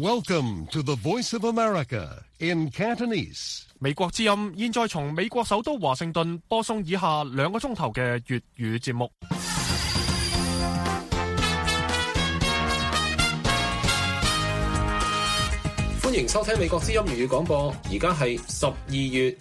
Welcome to the Voice of America in Cantonese. 美國之音現在從美國首都華盛頓播送以下2個鐘頭嘅粵語節目。歡迎收聽美國之音粵語廣播，而家係12月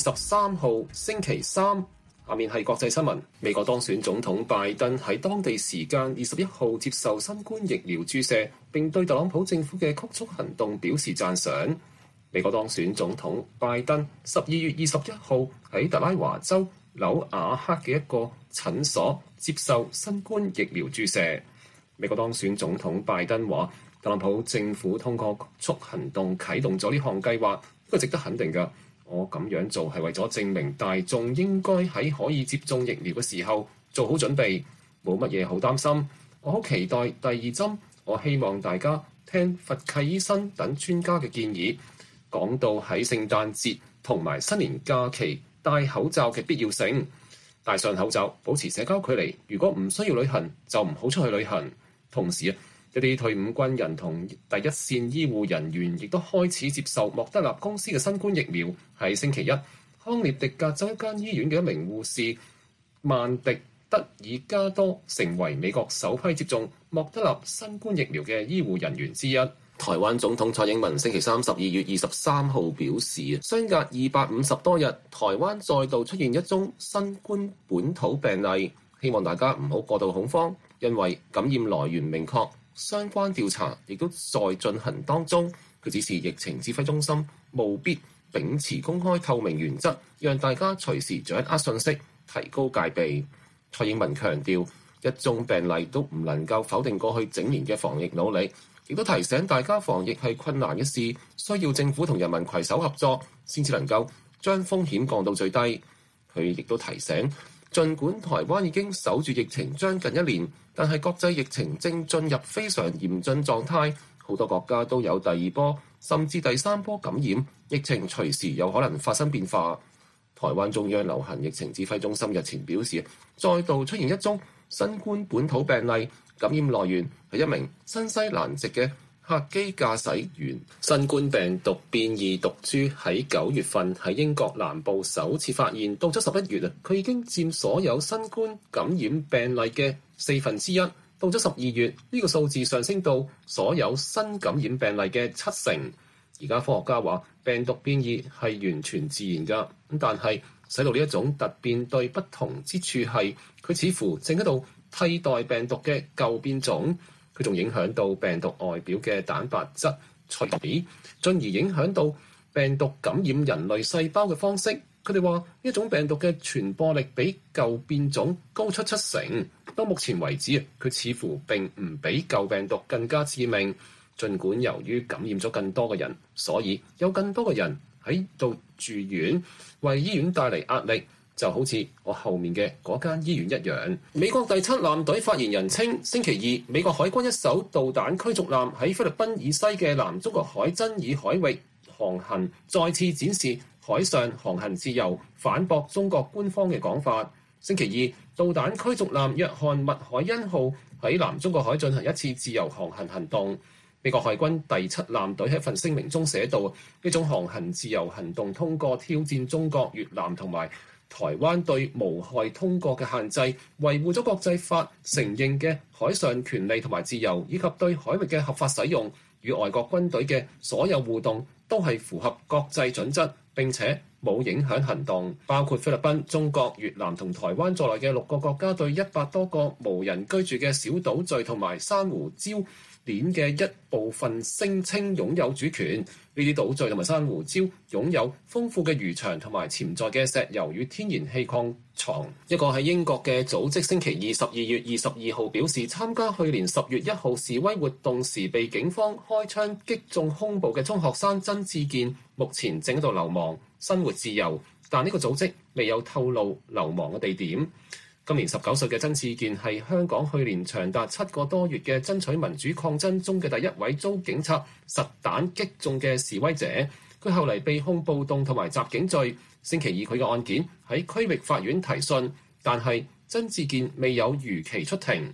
23號星期三。下面係國際新聞。美國當選總統拜登喺當地時間21號接受新冠疫苗注射，並對特朗普政府嘅曲速行動表示讚賞。美國當選總統拜登12月21號喺特拉華州紐瓦克嘅一個診所接受新冠疫苗注射。美國當選總統拜登話，特朗普政府通過曲速行動啟動咗呢項計劃，呢個值得肯定㗎。我咁樣做係為咗證明大眾應該喺可以接種疫苗嘅時候做好準備，冇乜嘢好擔心。我好期待第2針，我希望大家聽佛契醫生等專家嘅建議，講到喺聖誕節同埋新年假期戴口罩嘅必要性。戴上口罩，保持社交距離，如果唔需要旅行就唔好出去旅行。同時一啲退伍軍人同第一線醫護人員亦都開始接受莫德納公司嘅新冠疫苗。喺星期一，康涅狄格州一間醫院嘅一名護士曼迪德爾加多成為美國首批接種莫德納新冠疫苗嘅醫護人員之一。台灣總統蔡英文星期三12月23號表示，相隔250多日，台灣再度出現一宗新冠本土病例，希望大家唔好過度恐慌，因為感染來源明確。相關調查亦都在進行當中。佢指示疫情指揮中心務必秉持公開透明原則，讓大家隨時掌握信息，提高戒備。蔡英文強調，一宗病例都唔能夠否定過去整年嘅防疫努力，亦都提醒大家防疫係困難嘅事，需要政府同人民攜手合作，先至能夠將風險降到最低。佢亦都提醒，儘管台灣已經守住疫情將近1年，但係國際疫情正進入非常嚴峻狀態，好多國家都有第2波甚至第3波感染，疫情隨時有可能發生變化。台灣中央流行疫情指揮中心日前表示，再度出現一宗新冠本土病例，感染來源係一名新西蘭籍嘅客機駕駛員。新冠病毒變異毒株喺9月份喺英國南部首次發現，到咗11月佢已經佔所有新冠感染病例嘅1/4。到咗12月，呢個數字上升到所有新感染病例嘅70%。而家科學家話，病毒變異係完全自然㗎，但係使到呢一種突變對不同之處係，佢似乎正喺度替代病毒嘅舊變種。佢仲影響到病毒外表嘅蛋白質隨起，進而影響到病毒感染人類細胞嘅方式。佢哋話呢一種病毒嘅傳播力比舊變種高出70%。到目前為止，佢似乎並唔比舊病毒更加致命。儘管由於感染咗更多嘅人，所以有更多嘅人喺度住院，為醫院帶嚟壓力。就好似我後面嘅嗰間醫院一樣。美國第7艦隊發言人稱，星期二美國海軍一艘導彈驅逐艦喺菲律賓以西嘅南中國海爭議海域航行，再次展示海上航行自由，反駁中國官方嘅講法。星期二，導彈驅逐艦約翰麥凱恩號喺南中國海進行一次自由航行行動。美國海軍第7艦隊喺一份聲明中寫道，呢種航行自由行動通過挑戰中國、越南同埋台灣對無害通過嘅限制，維護咗國際法承認嘅海上權利同埋自由，以及對海域嘅合法使用，與外國軍隊嘅所有互動都係符合國際準則，並且冇影響行動。包括菲律賓、中國、越南同台灣在內嘅6個國家對100多個無人居住嘅小島嶼同埋珊瑚礁鏈嘅一部分聲稱擁有主權。呢啲島嶼同埋珊瑚礁擁有豐富嘅漁場同埋潛在嘅石油與天然氣礦藏。一個喺英國嘅組織星期二12月22號表示，參加去年10月1號示威活動時被警方開槍擊中胸部嘅中學生曾志健，目前正喺度流亡，生活自由，但呢個組織未有透露流亡嘅地點。今年19歲嘅曾志健係香港去年長達7個多月嘅爭取民主抗爭中嘅第一位遭警察實彈擊中嘅示威者。佢後嚟被控暴動同埋襲警罪。星期二佢嘅案件喺區域法院提訊，但係曾志健未有如期出庭。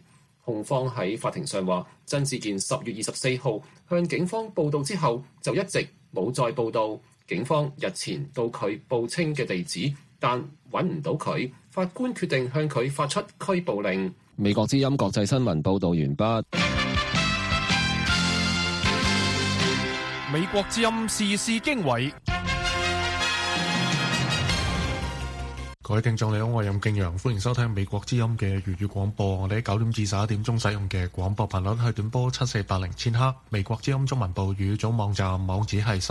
控方喺法庭上話，曾志健10月24號向警方報到之後，就一直冇再報到。警方日前到佢報稱嘅地址，但揾唔到佢，法官決定向佢發出拘捕令。美國之音國際新聞報導完畢。 美國之音時事經緯。 各位聽眾你好，我係任敬陽，歡迎收聽美國之音嘅粵語廣播。我哋喺9點至11點鐘使用嘅廣播頻率係短波7480千赫。美國之音中文部語組網站網址係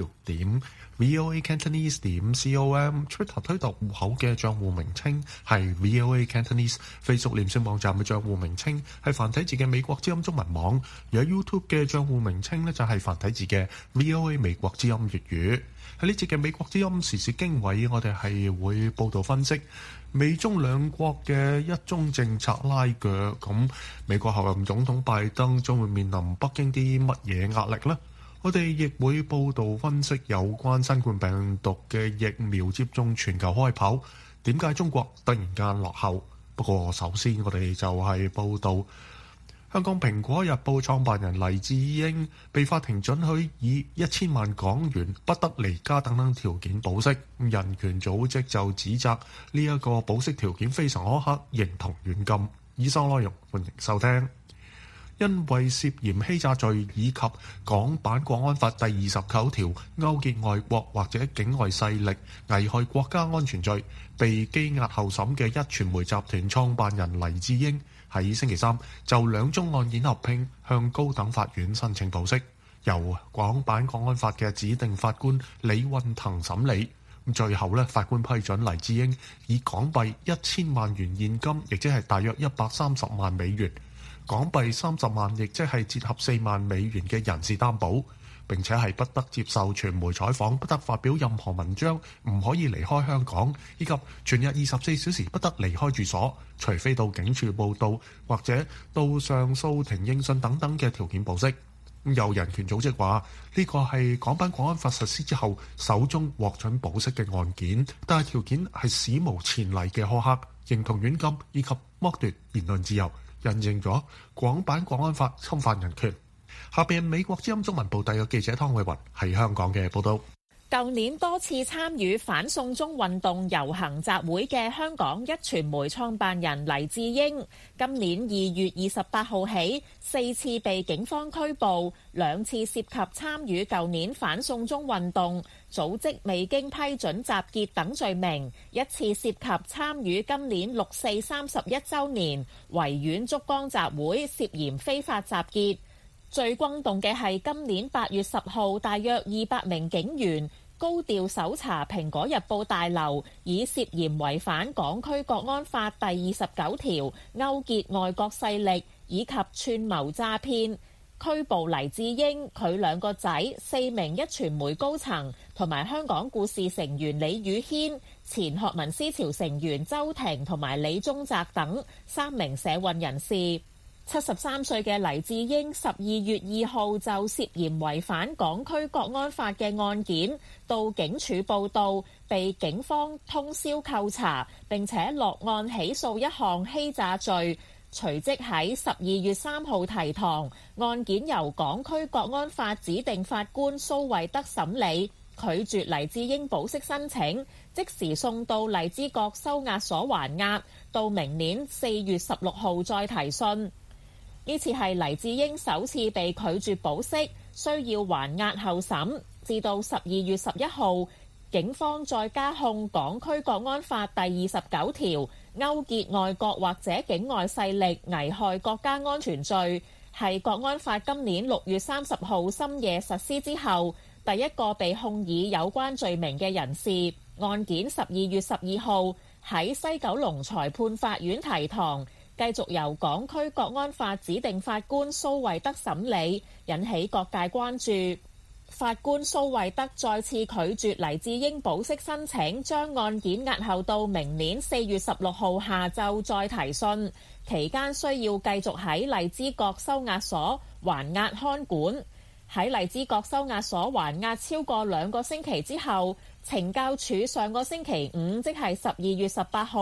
3w.voacantonese.com。Twitter 推特戶口嘅賬戶名稱係 VOA Cantonese。Facebook 臉書網站嘅賬戶名稱係繁體字嘅美國之音中文網。而喺 YouTube 嘅賬戶名稱呢，就係繁體字嘅 VOA 美國之音粵語。喺呢節嘅美國之音時事經緯，我哋係會報導分析美中兩國嘅一中政策拉鋸。咁美國候任總統拜登將會面臨北京啲乜嘢壓力呢？我哋亦會報導分析有關新冠病毒嘅疫苗接種全球開跑，點解中國突然間落後？不過首先我哋就係報導香港蘋果日報創辦人黎智英被法庭准許以1000萬港元不得離家等等條件保釋。人權組織就指責呢一個保釋條件非常苛刻，形同軟禁。以上內容歡迎收聽。因為涉嫌欺詐罪以及港版國安法第29條勾結外國或者境外勢力危害國家安全罪，被羈押候審嘅壹傳媒集團創辦人黎智英喺星期三就2宗案件合併向高等法院申請保釋，由港版國安法嘅指定法官李運騰審理。最後法官批准黎智英以港幣1000萬元現金，亦即係大約130萬美元，港幣30萬，亦即係折合4萬美元嘅人事擔保，並且係不得接受傳媒採訪，不得發表任何文章，唔可以離開香港，以及全日24小時不得離開住所，除非到警署報到或者到上訴庭應訊等等嘅條件保釋。有人權組織話呢個係港版國安法實施之後首宗獲准保釋嘅案件，但係條件係史無前例嘅苛刻，形同軟禁以及剝奪言論自由，印證咗港版國安法侵犯人權。下邊美國之音中文部特約記者湯慧雲喺香港嘅報道。 舊年多次參與反送中運動遊行集會嘅香港壹傳媒創辦人黎智英，今年2月28號起4次被警方拘捕，2次涉及參與舊年反送中運動、組織未經批准集結等罪名，1次涉及參與今年6四31週年維園燭光集會，涉嫌非法集結。最轟動嘅係今年8月10號，大約200名警員高調搜查蘋果日報大樓，以涉嫌違反港區國安法第29條勾結外國勢力以及串謀詐騙，拘捕黎智英、佢2個仔、4名壹傳媒高層同埋香港故事成員李宇軒、前學民思潮成員周庭同埋李宗澤等3名社運人士。73歲嘅黎智英12月2號就涉嫌違反港區國安法嘅案件到警署報到，被警方通宵扣查，並且落案起訴一項欺詐罪，隨即喺12月3號提堂。案件由港區國安法指定法官蘇惠德審理，拒絕黎智英保釋申請，即時送到荔枝角收押所還押，到明年4月16號再提訊。呢次係黎智英首次被拒絕保釋，需要還押候審，至到12月11號，警方再加控港區國安法第29條勾結外國或者境外勢力危害國家安全罪，係國安法今年6月30號深夜實施之後第一個被控以有關罪名嘅人士。案件12月12號喺西九龍裁判法院提堂，繼續由港區國安法指定法官蘇惠德審理，引起各界關注。法官蘇惠德再次拒絕黎智英保釋申請，將案件押後到明年4月16號下晝再提訊，期間需要繼續喺荔枝角收押所還押看管。喺荔枝角收押所還押超過2個星期之後，懲教署上個星期五，即係12月18號，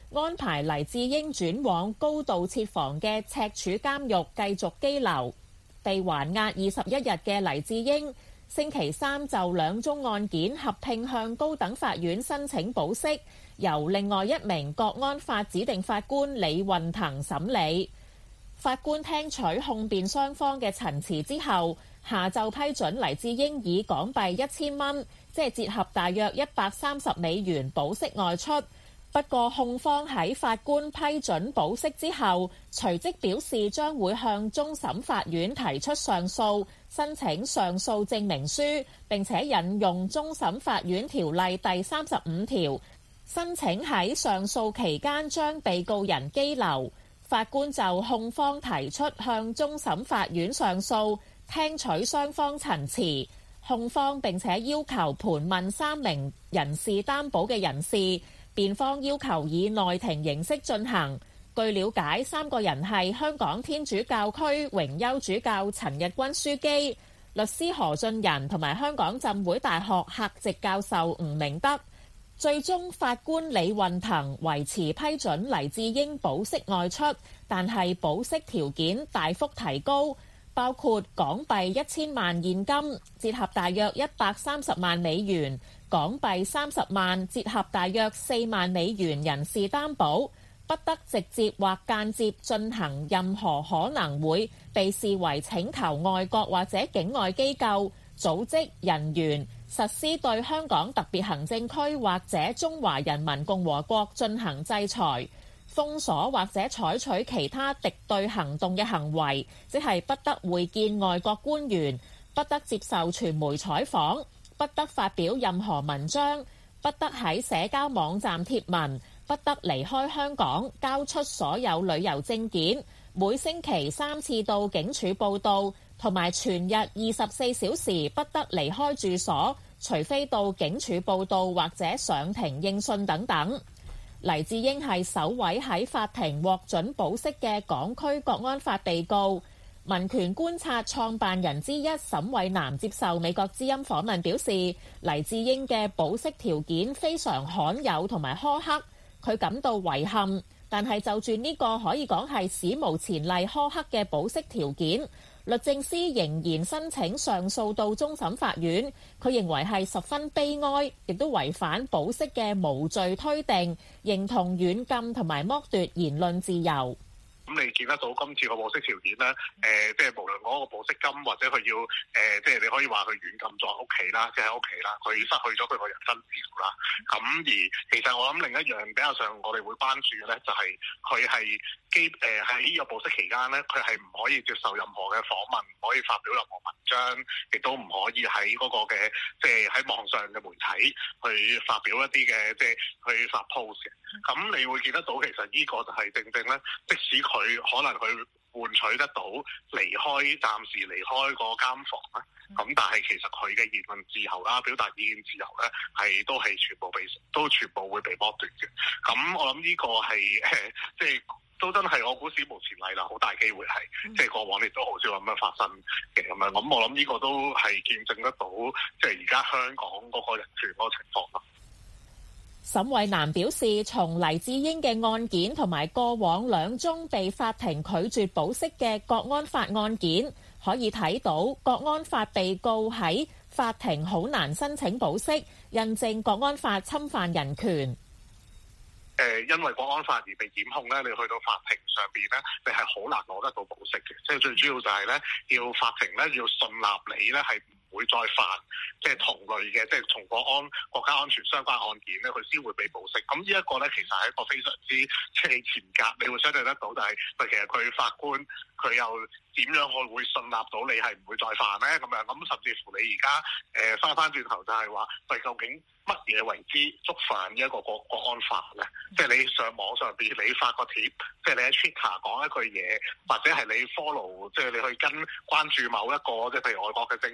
安排黎智英轉往高度設防嘅赤柱監獄繼續羈留。被還押21日嘅黎智英，星期三就兩宗案件合併向高等法院申請保釋，由另外一名國安法指定法官李運騰審理。法官聽取控辯雙方嘅陳詞之後，下晝批准黎智英以港幣1000蚊，即係折合大約130美元保釋外出。不過控方喺法官批准保釋之後，隨即表示將會向終審法院提出上訴，申請上訴證明書，並且引用終審法院條例第35條，申請喺上訴期間將被告人羈留。法官就控方提出向終審法院上訴，聽取雙方陳詞。控方並且要求盤問3名人士擔保嘅人士。辯方要求以內庭形式進行。據了解，3個人係香港天主教區榮休主教陳日君樞機、律師何俊仁同埋香港浸會大學客席教授吳明德。最終法官李運騰維持批准黎智英保釋外出，但係保釋條件大幅提高，包括港幣1000萬現金，折合大約130萬美元。港幣30萬，折合大約4萬美元人士擔保，不得直接或間接進行任何可能會被視為請求外國或者境外機構、組織人員實施對香港特別行政區或者中華人民共和國進行制裁、封鎖或者採取其他敵對行動嘅行為，即係不得會見外國官員，不得接受傳媒採訪，不得發表任何文章，不得喺社交網站貼文，不得離開香港，交出所有旅遊證件，每星期3次到警署報到，同埋全日24小時不得離開住所，除非到警署報到或者上庭應訊等等。黎智英係首位喺法庭獲准保釋嘅港區國安法被告。民權觀察創辦人之一沈偉南接受美國之音訪問表示，黎智英嘅保釋條件非常罕有同埋苛刻，佢感到遺憾。但係就住呢個可以講係史無前例苛刻嘅保釋條件，律政司仍然申請上訴到終審法院。佢認為係十分悲哀，亦都違反保釋嘅無罪推定，認同軟禁同埋剝奪言論自由。 咁你見得到今次個保釋條件咧，即係無論嗰個保釋金或者佢要即係你可以話佢軟禁在屋企啦，即係喺屋企啦，佢失去咗佢個人身自由啦。咁而其實我諗另一樣比較上我哋會關注嘅咧，就係佢係喺呢個保釋期間咧，佢係唔可以接受任何嘅訪問，唔可以發表任何文章，亦都唔可以喺嗰個嘅即係喺網上嘅媒體去發表一啲嘅即係去發 post 嘅。咁你會見得到，其實呢個就係正正咧，即使佢可能佢換取得到暫時離開個監房啦，咁但係其實佢嘅言論自由啦、表達意見自由咧，都全部會被剝奪嘅。咁我諗呢個係即係都真係我估史無前例啦，好大機會係即係過往亦都好少咁樣發生嘅咁樣。咁我諗呢個都係見證得到，即係而家香港嗰個人權嗰個情況啦。 沈偉南表示，從黎智英嘅案件同埋過往2宗被法庭拒絕保釋嘅國安法案件，可以睇到國安法被告喺法庭好難申請保釋，印證國安法侵犯人權。 因為國安法而被檢控咧，你去到法庭上邊咧，你係好難攞得到保釋嘅。即係最主要就係咧，要法庭咧要信納你咧係唔會再犯即係同類嘅，即係同國家安全相關案件咧，佢先會被保釋。咁呢一個咧，其實係一個非常之即係嚴格，你會相對得到就係其實佢法官佢又點樣會信納到你係唔會再犯咧？咁樣咁甚至乎你而家翻轉頭就係話，究竟乜嘢為之觸犯一個國安法咧？即係你上網上邊你發個貼，即係你喺 Twitter 講一句嘢，或者係你 follow， 即係你去關注某一個即係譬如外國嘅政要咁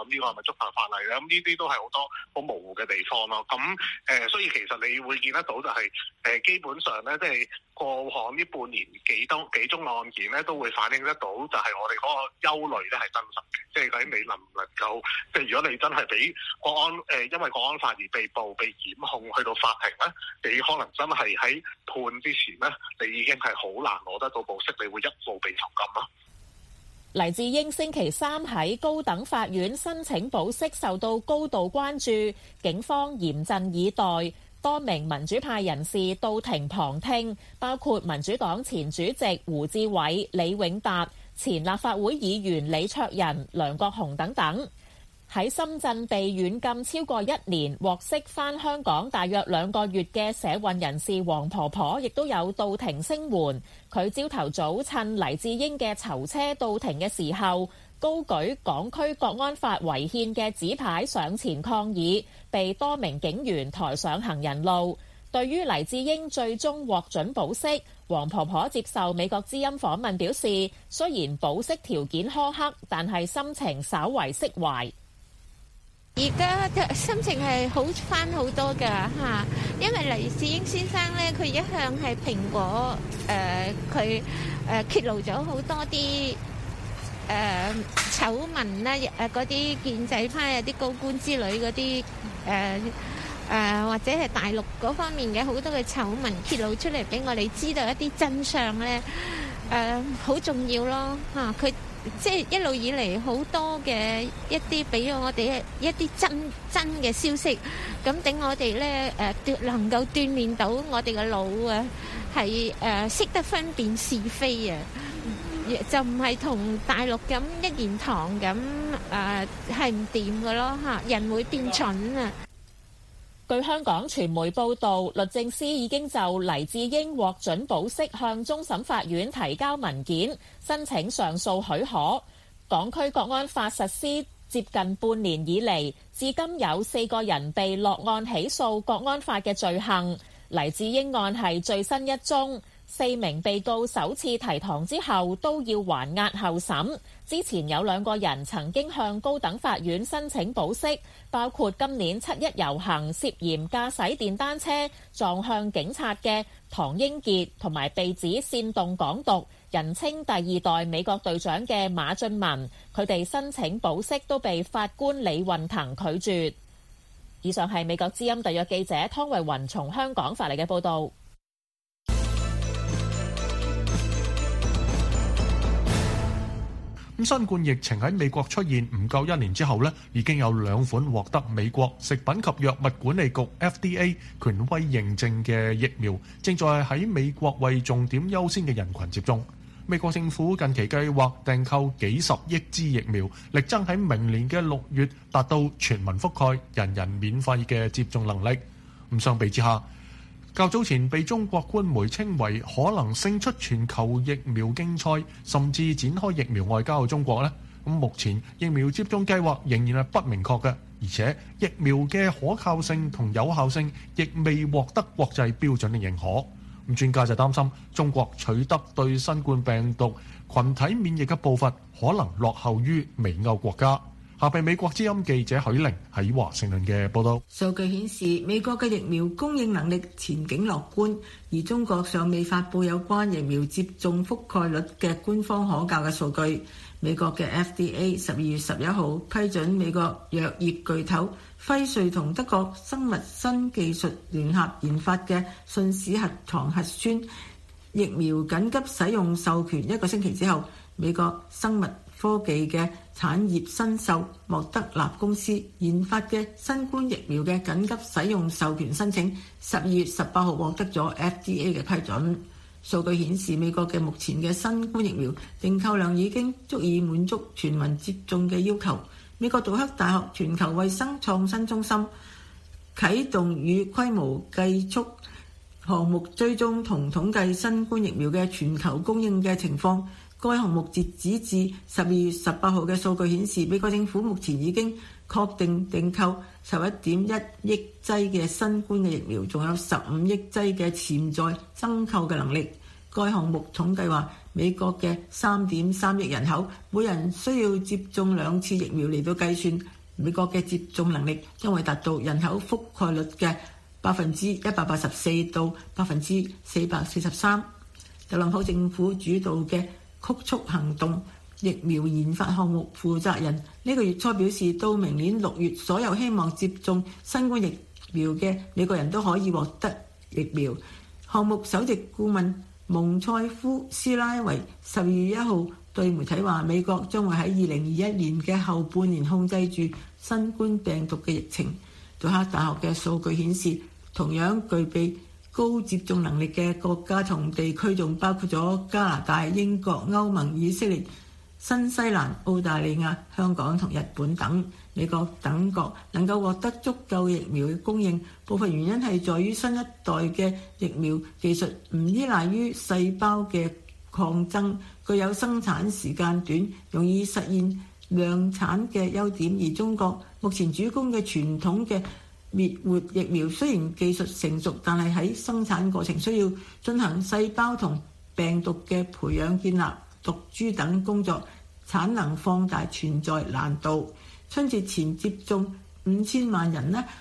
呢個係咪觸犯法例咧？咁呢啲都係好多好模糊嘅地方咯。咁所以其實你會見得到就係基本上咧，即係過往呢半年幾宗案件咧，都會反映得到就係我哋嗰個憂慮咧係真實嘅。即係究竟你能唔能夠，即係如果你真係俾因為國安法而被捕、被檢控去到法庭咧，你可能真係喺判之前咧，你已經係好難攞得到保釋，你會一步被囚禁咯。 黎智英星期三喺高等法院申請保釋受到高度關注，警方嚴陣以待，多名民主派人士到庭旁聽，包括民主黨前主席胡志偉、李永達、前立法會議員李卓人、梁國雄等等。喺深圳被軟禁超過1年，獲釋返香港大約2個月嘅社運人士黃婆婆，亦都有到庭聲援。佢朝頭早趁黎智英嘅囚車到庭嘅時候，高舉港區國安法違憲嘅紙牌上前抗議，被多名警員抬上行人路。對於黎智英最終獲准保釋，黃婆婆接受美國之音訪問表示，雖然保釋條件苛刻，但係心情稍為釋懷。 而家心情係好翻好多㗎嚇，因為黎智英先生咧，佢一向係蘋果佢揭露咗好多啲醜聞啦，嗰啲建制派啊啲高官之類嗰啲或者係大陸嗰方面嘅好多嘅醜聞揭露出嚟俾我哋知道一啲真相咧，好重要咯嚇佢。即係一路以嚟好多嘅一啲俾咗我哋一啲真嘅消息，咁等我哋咧能夠鍛鍊到我哋嘅腦啊，係識得分辨是非啊，就唔係同大陸咁一言堂咁係唔掂嘅咯嚇，人會變蠢啊！ 據香港傳媒報導，律政司已經就黎智英獲准保釋向終審法院提交文件，申請上訴許可。港區國安法實施接近半年以嚟，至今有4個人被落案起訴國安法嘅罪行。黎智英案係最新一宗，4名被告首次提堂之後都要還押候審。之前有2個人曾經向高等法院申請保釋，包括今年7·1遊行涉嫌駕駛電單車撞向警察嘅唐英傑，同埋被指煽動港獨、人稱第2代美國隊長嘅馬俊文，佢哋申請保釋都被法官李運騰拒絕。以上係美國之音特約記者湯慧雲從香港發嚟嘅報導。 新冠疫情喺美國出現唔夠1年之後呢，已經有2款獲得美國食品及藥物管理局 FDA 權威認證嘅疫苗，正在喺美國為重點優先嘅人群接種。美國政府近期計劃訂購幾十億支疫苗，力爭喺明年嘅6月達到全民覆蓋、人人免費嘅接種能力。相比之下，較早前被中國官媒稱為可能勝出全球疫苗競賽，甚至展開疫苗外交嘅中國呢，目前疫苗接種計劃仍然係不明確嘅，而且疫苗嘅可靠性同有效性亦未獲得國際標準嘅認可。專家就擔心中國取得對新冠病毒群體免疫嘅步伐可能落後於美歐國家。下邊美國之音記者許玲喺華盛頓嘅報道。 數據顯示，美國嘅疫苗供應能力前景樂觀，而中國尚未發布有關疫苗接種覆蓋率嘅官方可靠嘅數據。美國嘅 FDA 12月11號批准美國藥業巨頭輝瑞同德國生物新技術聯合研發嘅信使核糖核酸疫苗緊急使用授權1個星期之後，美國生物科技嘅產業新秀莫德納公司研發嘅新冠疫苗嘅緊急使用授權申請12月18號獲得咗 FDA 嘅批准。數據顯示，美國嘅目前嘅新冠疫苗訂購量已經足以滿足全民接種嘅要求。美國杜克大學全球衛生創新中心啟動與規模計速項目，追蹤同統計新冠疫苗嘅全球供應嘅情況。該項目截止至12月18號嘅數據顯示，美國政府目前已經確定訂購11.1億劑嘅新冠嘅疫苗，仲有15億劑嘅潛在增購嘅能力。該項目統計話，美國嘅3.3億人口，每人需要接種2次疫苗嚟到計算， 美國嘅接種能力將會達到人口覆蓋率嘅184%到443%。特朗普政府主導嘅曲速行動疫苗研發項目負責人呢個月初表示，到明年6月，所有希望接種新冠疫苗嘅美國人都可以獲得疫苗。項目首席顧問蒙塞夫斯拉維12月1號對媒體話，美國將會喺2021年嘅後半年控制住新冠病毒嘅疫情。杜克大學嘅數據顯示，同樣具備高接種能力嘅國家同地區仲包括咗加拿大、英國、歐盟、以色列、新西蘭、澳大利亞、香港同日本等。美國等國能夠獲得足夠疫苗嘅供應，部分原因係在於新一代嘅疫苗技術唔依賴於細胞嘅擴增，具有生產時間短、容易實現量產嘅優點。而中國目前主攻嘅傳統嘅滅活疫苗雖然技術成熟，但係喺生產過程需要進行細胞同病毒嘅培養、建立毒株等工作，產能放大存在難度。春節前接種5000萬人呢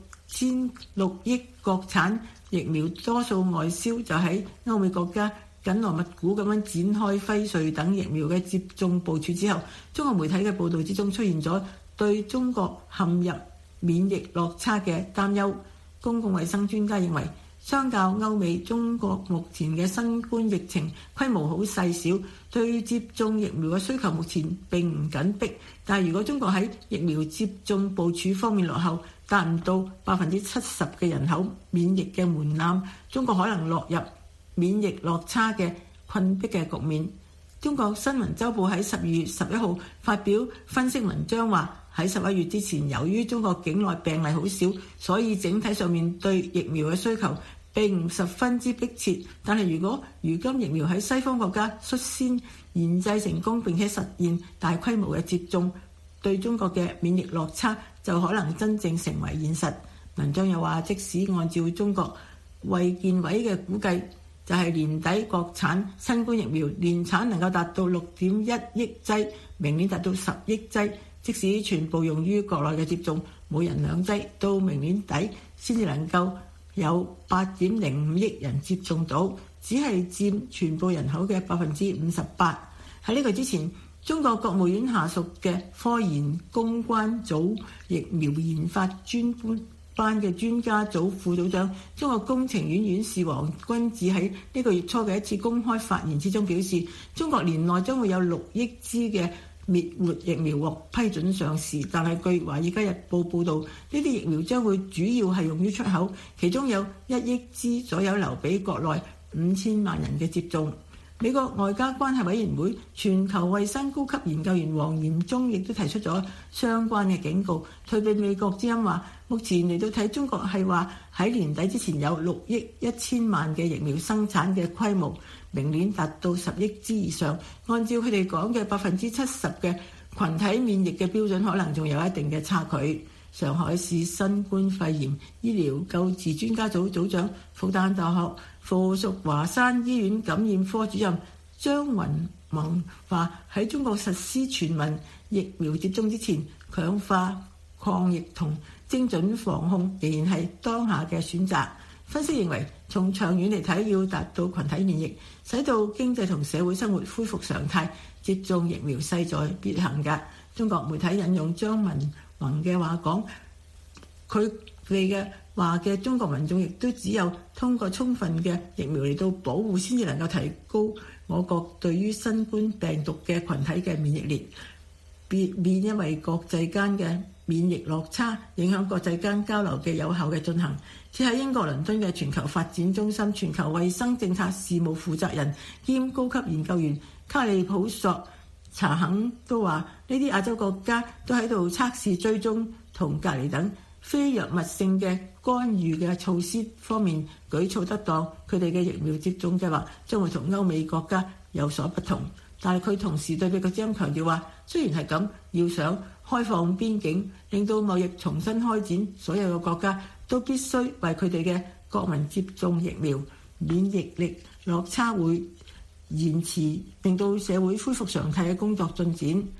，6億國產疫苗多數外銷，就喺歐美國家緊鑼密鼓咁樣展開輝瑞等疫苗嘅接種部署之後，中國媒體嘅報導之中出現咗對中國陷入免疫落差嘅擔憂。公共衛生專家認為，相較歐美，中國目前嘅新冠疫情規模好細小，對接種疫苗嘅需求目前並唔緊迫。但係如果中國喺疫苗接種部署方面落後，達唔到70%嘅人口免疫嘅門檻，中國可能落入免疫落差嘅困迫嘅局面。中國新聞週報喺12月11號發表分析文章話，喺11月之前，由於中國境內病例好少，所以整體上面對疫苗嘅需求並唔十分之迫切。但係如果如今疫苗喺西方國家率先研製成功並且實現大規模嘅接種，對中國嘅免疫落差就可能真正成為現實。文章又話，即使按照中國衛健委嘅估計，就係年底國產新冠疫苗年產能夠達到6.1億劑，明年達到10億劑。即使全部用於國內嘅接種，每人2劑，到明年底先至能夠有8.05億人接種到，只係佔全部人口嘅58%。喺呢個之前，中國國務院下屬嘅科研攻關組疫苗研發專班嘅專家組副組長、中國工程院院士王君子喺呢個月初嘅一次公開發言之中表示，中國年內將會有6億支嘅滅活疫苗獲批准上市。但係據《華爾街日報》報導，呢啲疫苗將會主要係用於出口，其中有1億支左右留俾國內5000萬人嘅接種。美國外交關係委員會全球衛生高級研究員黃嚴忠亦都提出咗相關嘅警告，退避美國之音話，目前嚟到睇，中國係話喺年底之前有6億1000萬嘅疫苗生產嘅規模，明年達到10億支以上。按照佢哋講嘅70%嘅群體免疫嘅標準，可能仲有一定嘅差距。上海市新冠肺炎醫療救治專家組組長、復旦大學附屬華山醫院感染科主任張雲萌話，喺中國實施全民疫苗接種之前，強化抗疫同精準防控仍然係當下嘅選擇。分析認為，從長遠嚟睇，要達到群體免疫，使到經濟同社會生活恢復常態，接種疫苗勢在必行嘅。中國媒體引用張文宏嘅話講，佢哋嘅話嘅中國民眾亦都只有通過充分嘅疫苗嚟到保護，先至能夠提高我國對於新冠病毒嘅群體嘅免疫力。別免因為國際間嘅免疫落差，影響國際間交流嘅有效嘅進行。此喺英國倫敦嘅全球發展中心全球衛生政策事務負責人兼高級研究員卡利普索查肯都話，呢啲亞洲國家都喺度測試追蹤同隔離等非藥物性嘅干預嘅措施方面舉措得當，佢哋嘅疫苗接種計劃將會同歐美國家有所不同。但係佢同時對美國之音強調話，雖然係咁，要想開放邊境，令到貿易重新開展，所有嘅國家都必須為佢哋嘅國民接種疫苗，免疫力落差會延遲，令到社會恢復常態嘅工作進展。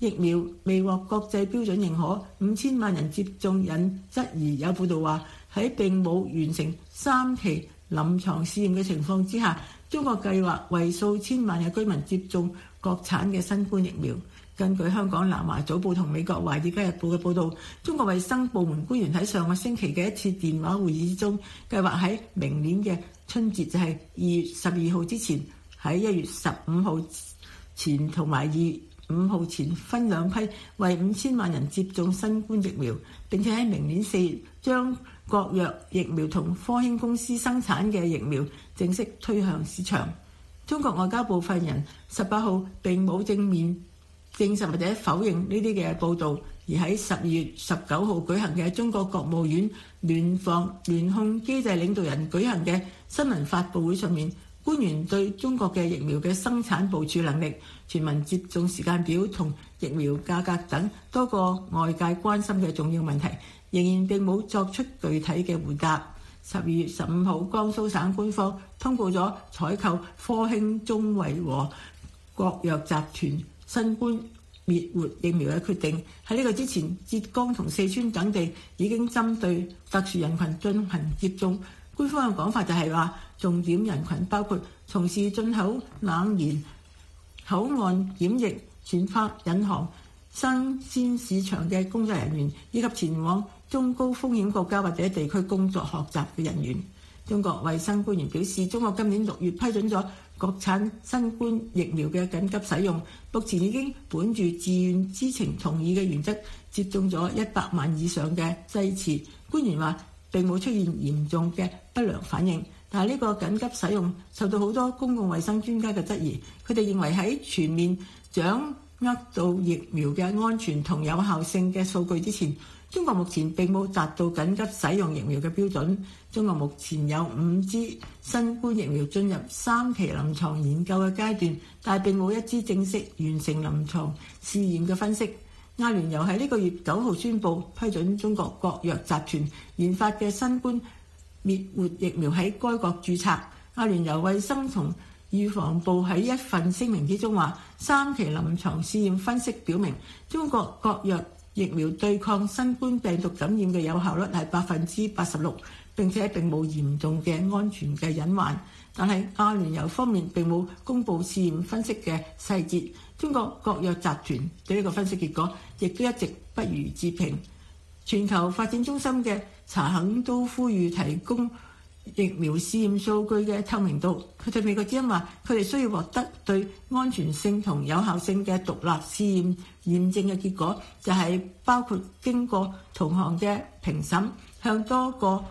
疫苗未獲國際標準認可，5000萬人接種引質疑。有報道話喺並冇完成3期臨床試驗嘅情況之下，中國計劃為數千萬嘅居民接種國產嘅新冠疫苗。根據香港南華早報同美國華爾街日報嘅報導，中國衛生部門官員喺上個星期嘅一次電話會議之中，計劃喺明年嘅春節，就係2月12號之前，喺1月15號前同埋2月5號前分兩批為5000萬人接種新冠疫苗，並且喺明年4月將國藥疫苗同科興公司生產嘅疫苗正式推向市場。中國外交部發言人18號並冇正面證實或者否認呢啲嘅報導，而喺12月19號舉行嘅中國國務院聯防聯控機制領導人舉行嘅新聞發佈會上面，官員對中國嘅疫苗嘅生產部署能力、全民接種時間表同疫苗價格等多個外界關心嘅重要問題，仍然並冇作出具體嘅回答。12月15號，江蘇省官方通報咗採購科興中維和國藥集團新冠滅活疫苗嘅決定。喺呢個之前，浙江同四川等地已經針對特殊人群進行接種。官方嘅講法就係話，重點人群包括從事進口冷鏈、口岸檢疫、船舶引航、新鮮市場嘅工作人員，以及前往中高風險國家或者地區工作學習嘅人員。中國衛生官員表示，中國今年6月批准咗國產新冠疫苗嘅緊急使用，目前已經本住自願知情同意嘅原則接種咗100萬以上嘅劑次。官員話並冇出現嚴重嘅不良反應，但係呢個緊急使用受到好多公共衛生專家嘅質疑。佢哋認為喺全面掌握到疫苗嘅安全同有效性嘅數據之前，中國目前並冇達到緊急使用疫苗嘅標準。中國目前有5支新冠疫苗進入3期臨床研究嘅階段，但係並冇一支正式完成臨床試驗嘅分析。阿聯酋喺呢個月9號宣布批准中國國藥集團研發嘅新冠滅活疫苗喺該國註冊。阿聯酋衛生同預防部喺一份聲明之中話，3期臨床試驗分析表明，中國國藥疫苗對抗新冠病毒感染嘅有效率係86%，並且並冇嚴重嘅安全嘅隱患。但係阿聯酋方面並冇公布試驗分析嘅細節。中國國藥集團對呢個分析結果亦都一直不予置評。全球發展中心嘅查肯都呼籲提供疫苗試驗數據嘅透明度。佢對美國之音話，佢哋需要獲得對安全性同有效性嘅獨立試驗驗證嘅結果，就係包括經過同行嘅評審，向多個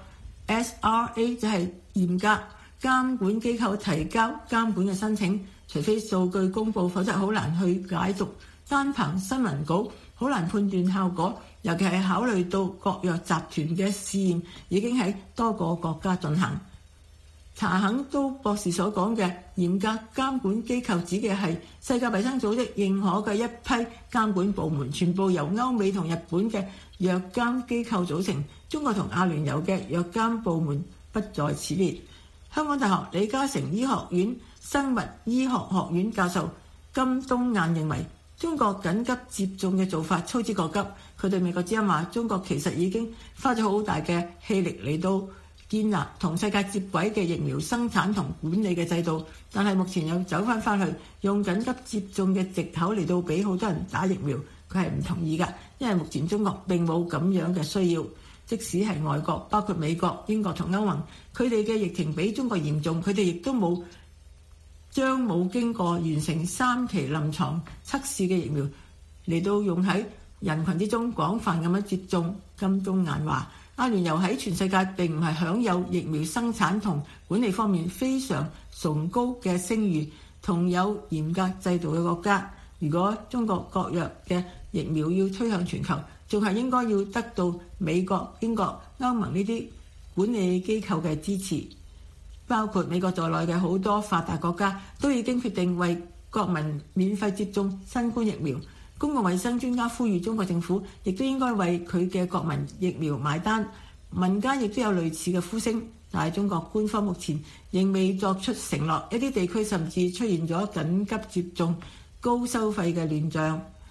SRA 就係嚴格監管機構提交監管嘅申請。除非數據公佈，否則好難去解讀。單憑新聞稿好難判斷效果，尤其係考慮到國藥集團嘅試驗已經喺多個國家進行。查肯都博士所講嘅嚴格監管機構指嘅係世界衛生組織認可嘅一批監管部門，全部由歐美同日本嘅藥監機構組成。中國同阿聯酋嘅藥監部門不在此列。香港大學李嘉誠醫學院生物醫學學院教授金冬雁認為，中國緊急接種嘅做法操之過急。佢對美國之音話，中國其實已經花咗好大嘅氣力嚟到建立同世界接軌嘅疫苗生產同管理嘅制度，但係目前又走翻去用緊急接種嘅藉口嚟到俾好多人打疫苗，佢係唔同意㗎，因為目前中國並冇咁樣嘅需要。即使係外國，包括美國、英國同歐盟，佢哋嘅疫情比中國嚴重，佢哋亦都冇經過完成3期臨床測試嘅疫苗嚟到用喺人群之中廣泛咁樣接種。金冬雁話，阿聯酋喺全世界並唔係享有疫苗生產同管理方面非常崇高嘅聲譽同有嚴格制度嘅國家。如果中國國藥嘅疫苗要推向全球，仲係應該要得到美國、英國、歐盟呢啲管理機構嘅支持。包括美國在內嘅好多發達國家都已經決定為國民免費接種新冠疫苗。公共衛生專家呼籲中國政府亦都應該為佢嘅國民疫苗買單。民間亦都有類似嘅呼聲，但係中國官方目前仍未作出承諾。一啲地區甚至出現咗緊急接種高收費嘅亂象。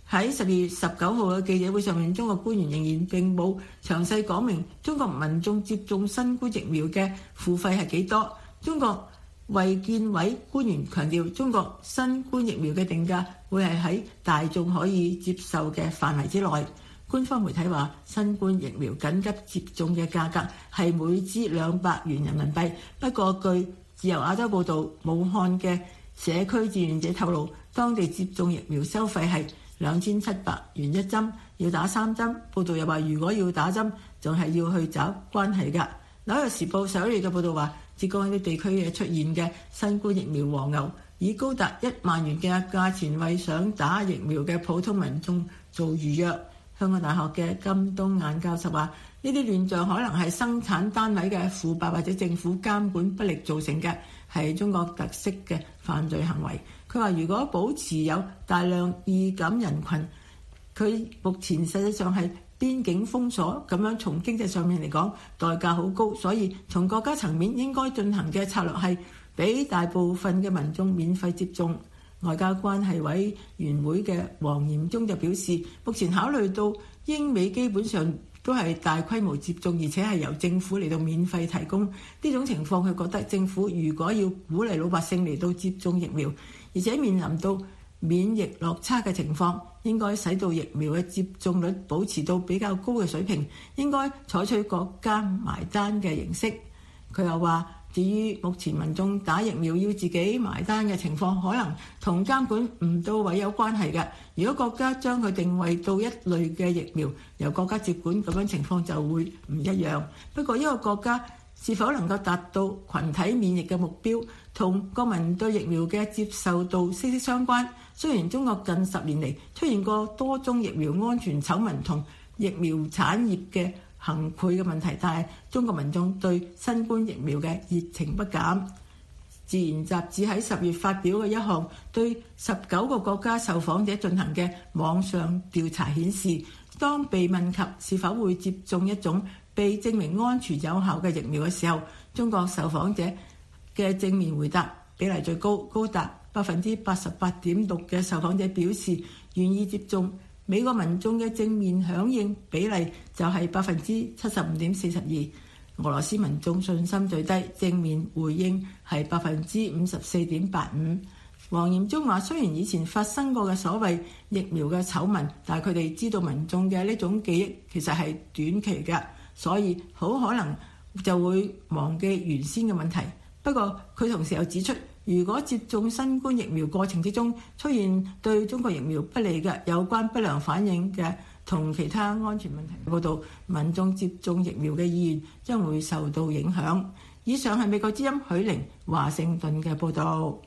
喺12月19號嘅記者會上面，中國官員仍然並冇詳細講明中國民眾接種新冠疫苗嘅付費係幾多。中國衛健委官員強調，中國新冠疫苗嘅定價會係喺大眾可以接受嘅範圍之內。官方媒體話，新冠疫苗緊急接種嘅價格係每支200元人民幣。不過，據自由亞洲報導，武漢嘅社區志願者透露，當地接種疫苗收費係2700元一針，要打3針。報導又話，如果要打針，仲係要去找關係㗎。紐約時報11月嘅報導話，浙江一啲地區嘅出現嘅新冠疫苗黃牛，以高達1萬元嘅價錢為想打疫苗嘅普通民眾做預約。香港大學嘅金冬雁教授話，呢啲亂象可能係生產單位嘅腐敗或者政府監管不力造成嘅，係中國特色嘅犯罪行為。佢話，如果保持有大量易感人群，佢目前實際上係邊境封鎖，咁樣從經濟上面嚟講代價好高，所以從國家層面應該進行嘅策略係俾大部分嘅民眾免費接種。外交關係委員會嘅黃炎忠就表示，目前考慮到英美基本上都係大規模接種，而且係由政府嚟到免費提供，呢種情況佢覺得政府如果要鼓勵老百姓嚟到接種疫苗，而且面臨到免疫落差嘅情況，應該使到疫苗嘅接種率保持到比較高嘅水平，應該採取國家埋單嘅形式。佢又話，至於目前民眾打疫苗要自己埋單嘅情況，可能同監管唔到位有關係嘅。如果國家將佢定位到一類嘅疫苗，由國家接管，咁樣情況就會唔一樣。不過一個國家是否能夠達到群體免疫嘅目標，同國民對疫苗嘅接受度息息相關。雖然中國近10年嚟出現過多宗疫苗安全醜聞同疫苗產業嘅行賄嘅問題，但係中國民眾對新冠疫苗嘅熱情不減。自然雜誌喺10月發表嘅一項對19個國家受訪者進行嘅網上調查顯示，當被問及是否會接種一種被證明安全有效嘅疫苗嘅時候，中國受訪者嘅正面回答比例最高，高達88.6%嘅受訪者表示願意接種。美國民眾嘅正面響應比例就係75.42%，俄羅斯民眾信心最低，正面回應係54.85%。黃炎忠話，雖然以前發生過嘅所謂疫苗嘅醜聞，但係佢哋知道民眾嘅呢種記憶其實係短期嘅，所以好可能就會忘記原先嘅問題。不過佢同時又指出，如果接種新冠疫苗過程之中出現對中國疫苗不利嘅有關不良反應嘅同其他安全問題報道，民眾接種疫苗嘅意願將會受到影響。以上係美國之音許玲華盛頓嘅報導。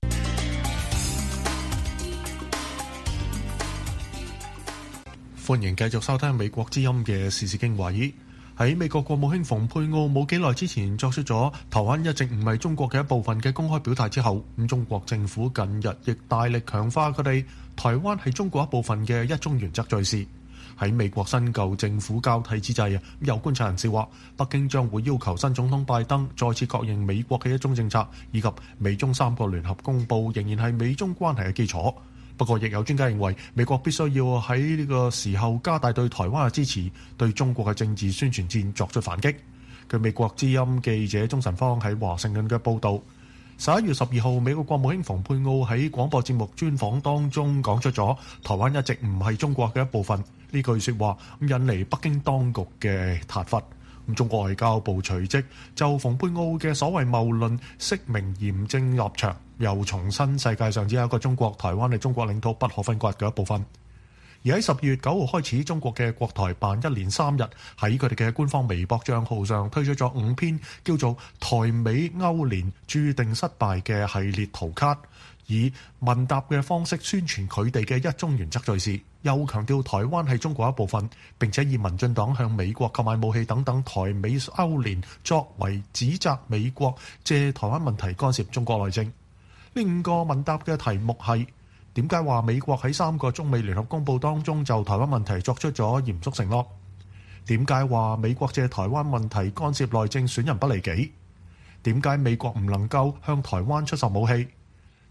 歡迎繼續收聽美國之音嘅時事經緯。喺美國國務卿蓬佩奧冇幾耐之前作出咗台灣一直唔係中國嘅一部分嘅公開表態之後，咁中國政府近日亦大力強化佢哋台灣係中國一部分嘅一中原則敘事。喺美國新舊政府交替之際，有觀察人士話，北京將會要求新總統拜登再次確認美國嘅一中政策，以及美中3個聯合公報仍然係美中關係嘅基礎。不過，亦有專家認為，美國必須要喺呢個時候加大對台灣嘅支持，對中國嘅政治宣傳戰作出反擊。據美國之音記者鐘晨芳喺華盛頓嘅報導，11月12號，美國國務卿蓬佩奧喺廣播節目專訪當中講出咗台灣一直唔係中國嘅一部分呢句説話，引嚟北京當局嘅撻伐。中國外交部隨即就蓬佩奧嘅所謂謬論釋明嚴正立場，又重申世界上只有一個中國，台灣係中國領土不可分割嘅一部分。而喺12月9號開始，中國嘅國台辦一連3日喺佢哋嘅官方微博帳號上推出咗5篇叫做《台美勾連注定失敗》嘅系列圖卡，以問答嘅方式宣傳佢哋嘅一中原則敘事，又強調台灣係中國一部分，並且以民進黨向美國購買武器等等台美勾連作為指責美國借台灣問題干涉中國內政。呢5個問答嘅題目係：點解話美國喺3個中美聯合公報當中就台灣問題作出咗嚴肅承諾？點解話美國借台灣問題干涉內政損人不利己？點解美國唔能夠向台灣出售武器？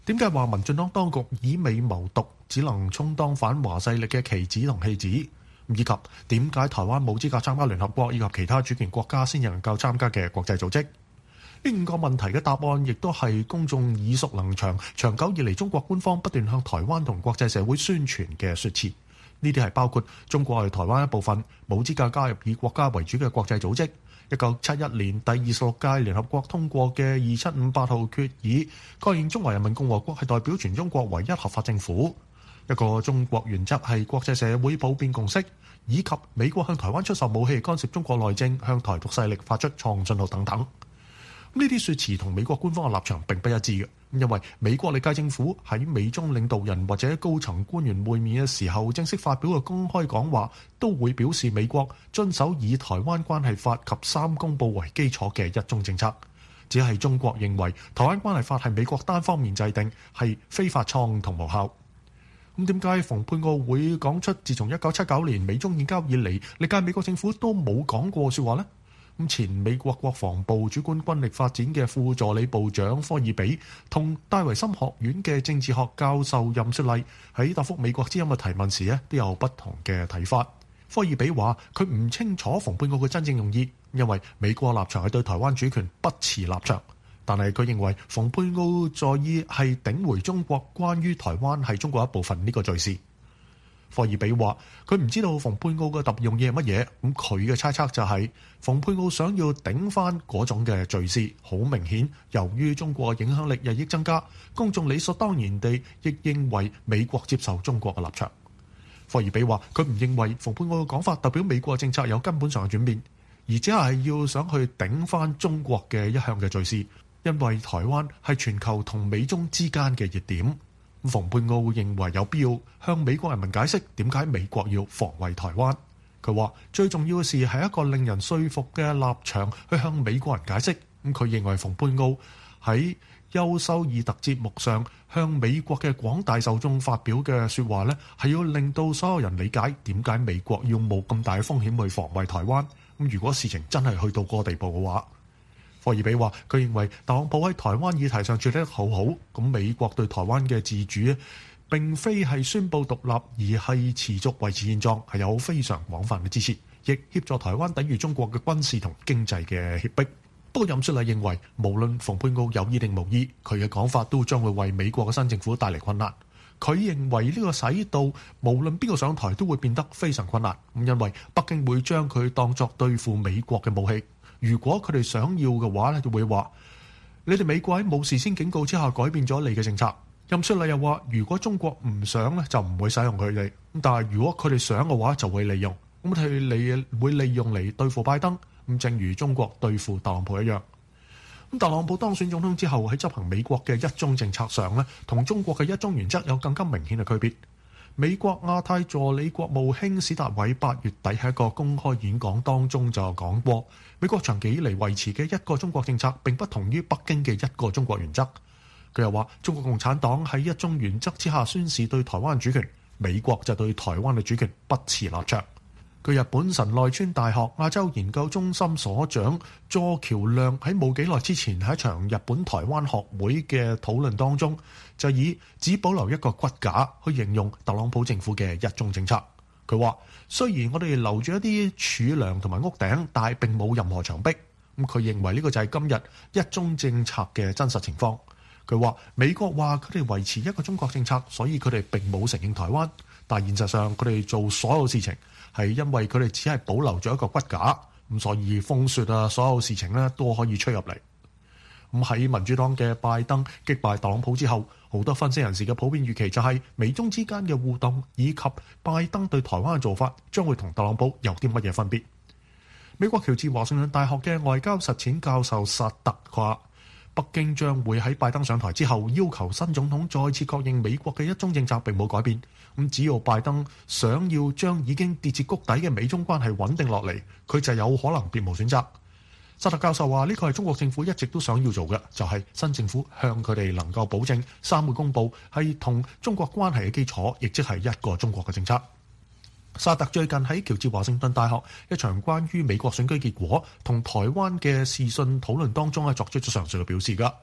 點解話民進黨當局以美謀獨，只能充當反華勢力嘅棋子同戲子？以及點解台灣冇資格參加聯合國以及其他主權國家先能夠參加嘅國際組織？呢5個問題嘅答案亦都係公眾耳熟能詳，長久以嚟中國官方不斷向台灣同國際社會宣傳嘅說辭。呢啲係包括中國係台灣一部分，冇資格加入以國家為主嘅國際組織。1971年第26屆聯合國通過嘅2758號決議，確認中華人民共和國係代表全中國唯一合法政府。一個中國原則係國際社會普遍共識，以及美國向台灣出售武器、干涉中國內政、向台獨勢力發出錯誤信號等等。呢啲說辭同美國官方嘅立場並不一致嘅，因為美國歷屆政府喺美中領導人或者高層官員會面嘅時候，正式發表嘅公開講話，都會表示美國遵守以台灣關係法及三公報為基礎嘅一中政策。只係中國認為台灣關係法係美國單方面制定，係非法錯誤同無效。咁點解蓬佩奧會講出自從1979年美中建交以嚟，歷屆美國政府都冇講過說話呢？咁前美國國防部主管軍力發展嘅副助理部長科爾比同戴維森學院嘅政治學教授任雪麗喺答覆美國之音嘅提問時都有不同嘅睇法。科爾比話佢唔清楚蓬佩奧嘅真正用意，因為美國立場係對台灣主權不持立場，但係佢認為蓬佩奧在意係頂回中國關於台灣係中國一部分呢個敘事。科爾比話佢唔知道蓬佩奧嘅特別用意係乜嘢，咁佢嘅猜測就係蓬佩奧想要頂翻嗰種嘅敘事。好明顯，由於中國嘅影響力日益增加，公眾理所當然地亦認為美國接受中國嘅立場。科爾比話佢唔認為蓬佩奧嘅講法代表美國嘅政策有根本上嘅轉變，而只係要想去頂翻中國嘅一向嘅敘事，因為台灣係全球同美中之間嘅熱點。蓬佩奧認為有必要向美國人民解釋點解美國要防衛台灣。佢話最重要嘅事係一個令人說服嘅立場去向美國人解釋。佢認為蓬佩奧喺優修爾特節目上向美國嘅廣大受眾發表嘅說話呢，係要令到所有人理解點解美國要冒咁大嘅風險去防衛台灣。如果事情真係去到嗰個地步嘅話，科爾比話佢認為特朗普喺台灣議題上處理得好好，咁美國對台灣嘅自主並非係宣布獨立，而係持續維持現狀，係有非常廣泛嘅支持，亦協助台灣抵禦中國嘅軍事同經濟嘅脅迫。不過任雪麗認為無論蓬佩奧有意定無意，佢嘅講法都將會為美國嘅新政府帶嚟困難。佢認為呢個使到無論邊個上台都會變得非常困難，因為北京會將佢當作對付美國嘅武器。如果佢哋想要嘅話咧，就會話你哋美國喺冇事先警告之下改變咗你嘅政策。任雪麗又話如果中國唔想咧，就唔會使用佢哋，但係如果佢哋想嘅話，就會利用。咁佢會利用嚟對付拜登，咁正如中國對付特朗普一樣。咁特朗普當選總統之後喺執行美國嘅一中政策上咧，同中國嘅一中原則有更加明顯嘅區別。美國亞太助理國務卿史達偉8月底喺一個公開演講當中就講過，美國長期以嚟維持嘅一個中國政策並不同於北京嘅一個中國原則。佢又話中國共產黨喺一中原則之下宣示對台灣主權，美國就對台灣嘅主權不持立場。據日本神奈川大學亞洲研究中心所長佐橋亮喺冇幾耐之前喺一場日本台灣學會嘅討論當中，就以只保留一個骨架去形容特朗普政府嘅一中政策。佢話雖然我哋留住一啲儲糧同埋屋頂，但係並冇任何牆壁。佢認為呢個就係今日一中政策嘅真實情況。佢話美國話佢哋維持一個中國政策，所以佢哋並冇承認台灣，但係現實上佢哋做所有事情係因為佢哋只係保留咗一個骨架，咁所以風雪啊，所有事情咧都可以吹入嚟。咁喺民主黨嘅拜登擊敗特朗普之後，好多分析人士嘅普遍預期就係美中之間嘅互動以及拜登對台灣嘅做法將會同特朗普有啲乜嘢分別。美國喬治華盛頓大學嘅外交實踐教授薩特話，北京將會喺拜登上台之後要求新總統再次確認美國嘅一中政策並冇改變。咁只要拜登想要將已經跌至谷底嘅美中關係穩定落嚟，佢就有可能別無選擇。薩特教授話呢個係中國政府一直都想要做嘅，就係新政府向佢哋能夠保證三會公報係同中國關係嘅基礎，亦即係一個中國嘅政策。薩特最近喺喬治華盛頓大學一場關於美國選舉結果同台灣嘅視訊討論當中作出咗上述嘅表示㗎。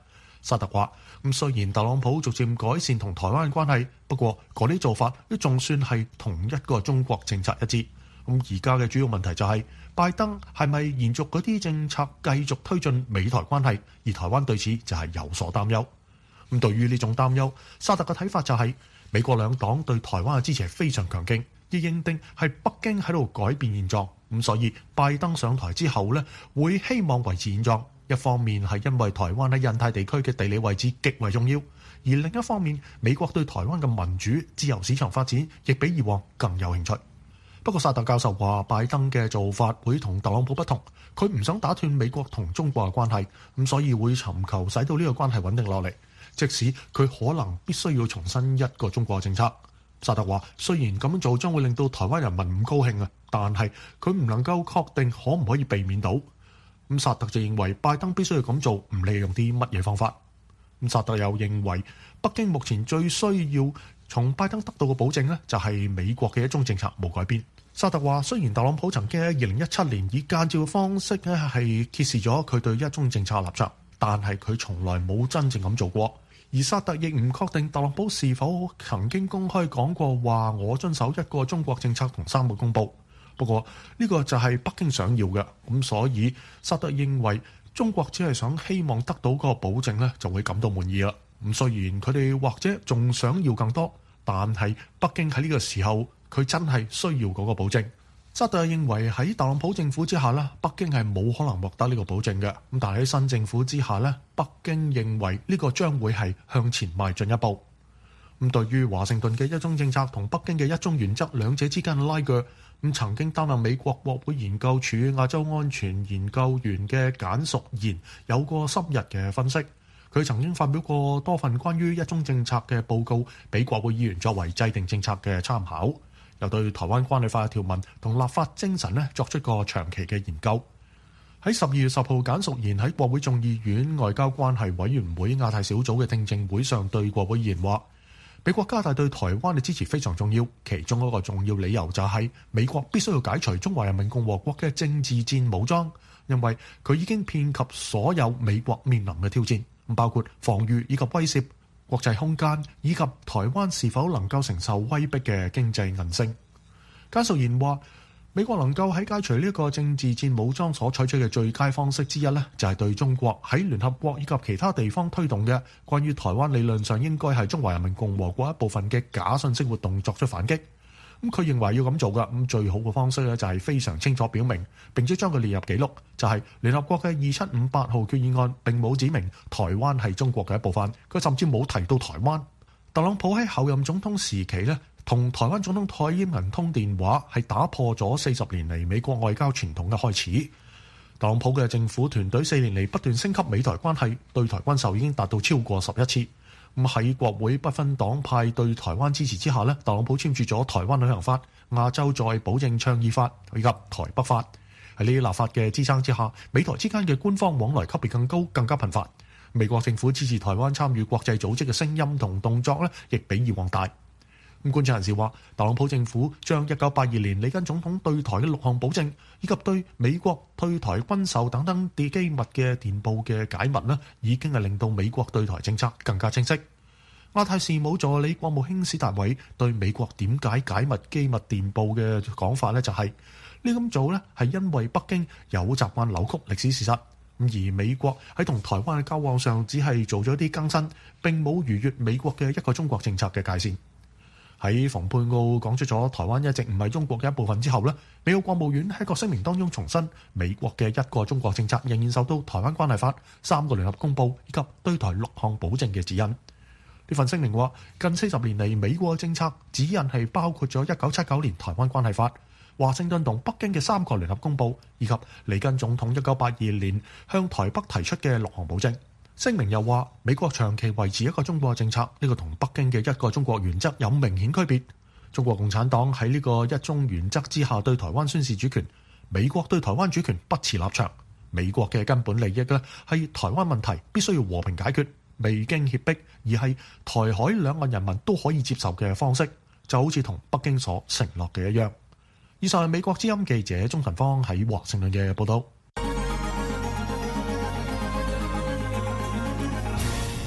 沙特話，雖然特朗普逐漸改善同台灣嘅關係，不過嗰啲做法都仲算係同一個中國政策一致。而家嘅主要問題就係拜登係咪延續嗰啲政策繼續推進美台關係，而台灣對此就係有所擔憂。對於呢種擔憂，沙特嘅睇法就係美國兩黨對台灣嘅支持係非常強勁，亦認定係北京喺度改變現狀。所以拜登上台之後呢，會希望維持現狀。一方面係因為台灣喺印太地區嘅地理位置極為重要，而另一方面美國對台灣嘅民主自由市場發展亦比以往更有興趣。不過沙特教授話，拜登嘅做法會同特朗普不同，佢唔想打斷美國同中國嘅關係，所以會尋求使到呢個關係穩定落嚟，即使佢可能必須要重申一個中國政策。沙特話，雖然咁樣做將會令到台灣人民唔高興，但係佢唔能夠確定可唔可以避免到。沙特就認為拜登必須要咁做，唔理用啲乜嘢方法。沙特又認為北京目前最需要從拜登得到嘅保證呢，就係美國嘅一中政策冇改變。沙特話，雖然特朗普曾經喺2017年以間接方式咧係揭示咗佢對一中政策嘅立場，但係佢從來冇真正咁做過。而沙特亦唔確定特朗普是否曾經公開講過話我遵守一個中國政策同三個公報。不過呢個就係北京想要嘅，所以沙特認為中國只係想希望得到嗰個保證呢，就會感到滿意啦。雖然佢哋或者仲想要更多，但係北京喺呢個時候佢真係需要嗰個保證。沙特認為喺特朗普政府之下呢，北京係冇可能獲得呢個保證嘅。但係喺新政府之下呢，北京認為呢個將會係向前邁進一步。對於華盛頓嘅一中政策同北京嘅一中原則兩者之間嘅拉鋸，曾經擔任美國國會研究處亞洲安全研究員嘅簡淑賢有過深入嘅分析。佢曾經發表過多份關於一中政策嘅報告，俾國會議員作為制定政策嘅參考。又對台灣關係法嘅條文同立法精神作出過長期嘅研究。喺12月10號，簡淑賢喺國會眾議院外交關係委員會亞太小組嘅聽證會上對國會議員話，美國加大對台灣嘅支持非常重要，其中一個重要理由就係美國必須要解除中華人民共和國嘅政治戰武裝，因為佢已經遍及所有美國面臨嘅挑戰，包括防禦以及威懾、國際空間以及台灣是否能夠承受威逼嘅經濟韌性。簡淑賢話，美國能夠喺解除呢一個政治戰武裝所採取嘅最佳方式之一呢，就係對中國喺聯合國以及其他地方推動嘅關於台灣理論上應該係中華人民共和國一部分嘅假信息活動作出反擊。佢認為要咁做嘅，最好嘅方式呢，就係非常清楚表明，並且將佢列入記錄，就係聯合國嘅2758號決議案並冇指明台灣係中國嘅一部分，佢甚至冇提到台灣。特朗普喺後任總統時期呢，同台灣總統蔡英文通電話，係打破咗40年嚟美國外交傳統嘅開始。特朗普嘅政府團隊4年嚟不斷升級美台關係，對台軍售已經達到超過11次。喺國會不分黨派對台灣支持之下呢，特朗普簽署咗台灣旅行法、亞洲再保證倡議法以及台北法。喺呢啲立法嘅支撐之下，美台之間嘅官方往來級別更高、更加頻繁。美國政府支持台灣參與國際組織嘅聲音同動作呢，亦比以往大。觀察人士話，特朗普政府將1982年里根總統對台嘅6項保證，以及對美國對台軍售等等機密嘅電報嘅解密呢，已經係令到美國對台政策更加清晰。亞太事務助理國務卿史達偉對美國點解解密機密電報嘅講法呢，就係呢咁做呢係因為北京有習慣扭曲歷史事實，而美國喺同台灣嘅交往上只係做咗一啲更新，並冇逾越美國嘅一個中國政策嘅界線。喺蓬佩奧講出咗台灣一直唔係中國嘅一部分之後呢，美國國務院喺個聲明當中重申，美國嘅一個中國政策仍然受到台灣關係法、3個聯合公報以及對台6項保證嘅指引。呢份聲明話，近40年嚟，美國嘅政策指引係包括咗1979年台灣關係法、華盛頓同北京嘅3個聯合公報，以及里根總統1982年向台北提出嘅6項保證。聲明又話，美國長期維持一個中國政策，呢個同北京嘅一個中國原則有明顯區別。中國共產黨喺呢個一中原則之下對台灣宣示主權，美國對台灣主權不持立場。美國嘅根本利益呢係台灣問題必須要和平解決，未經脅迫，而係台海兩岸人民都可以接受嘅方式，就好似同北京所承諾嘅一樣。以上係美國之音記者鍾騰芳喺華盛頓嘅報道。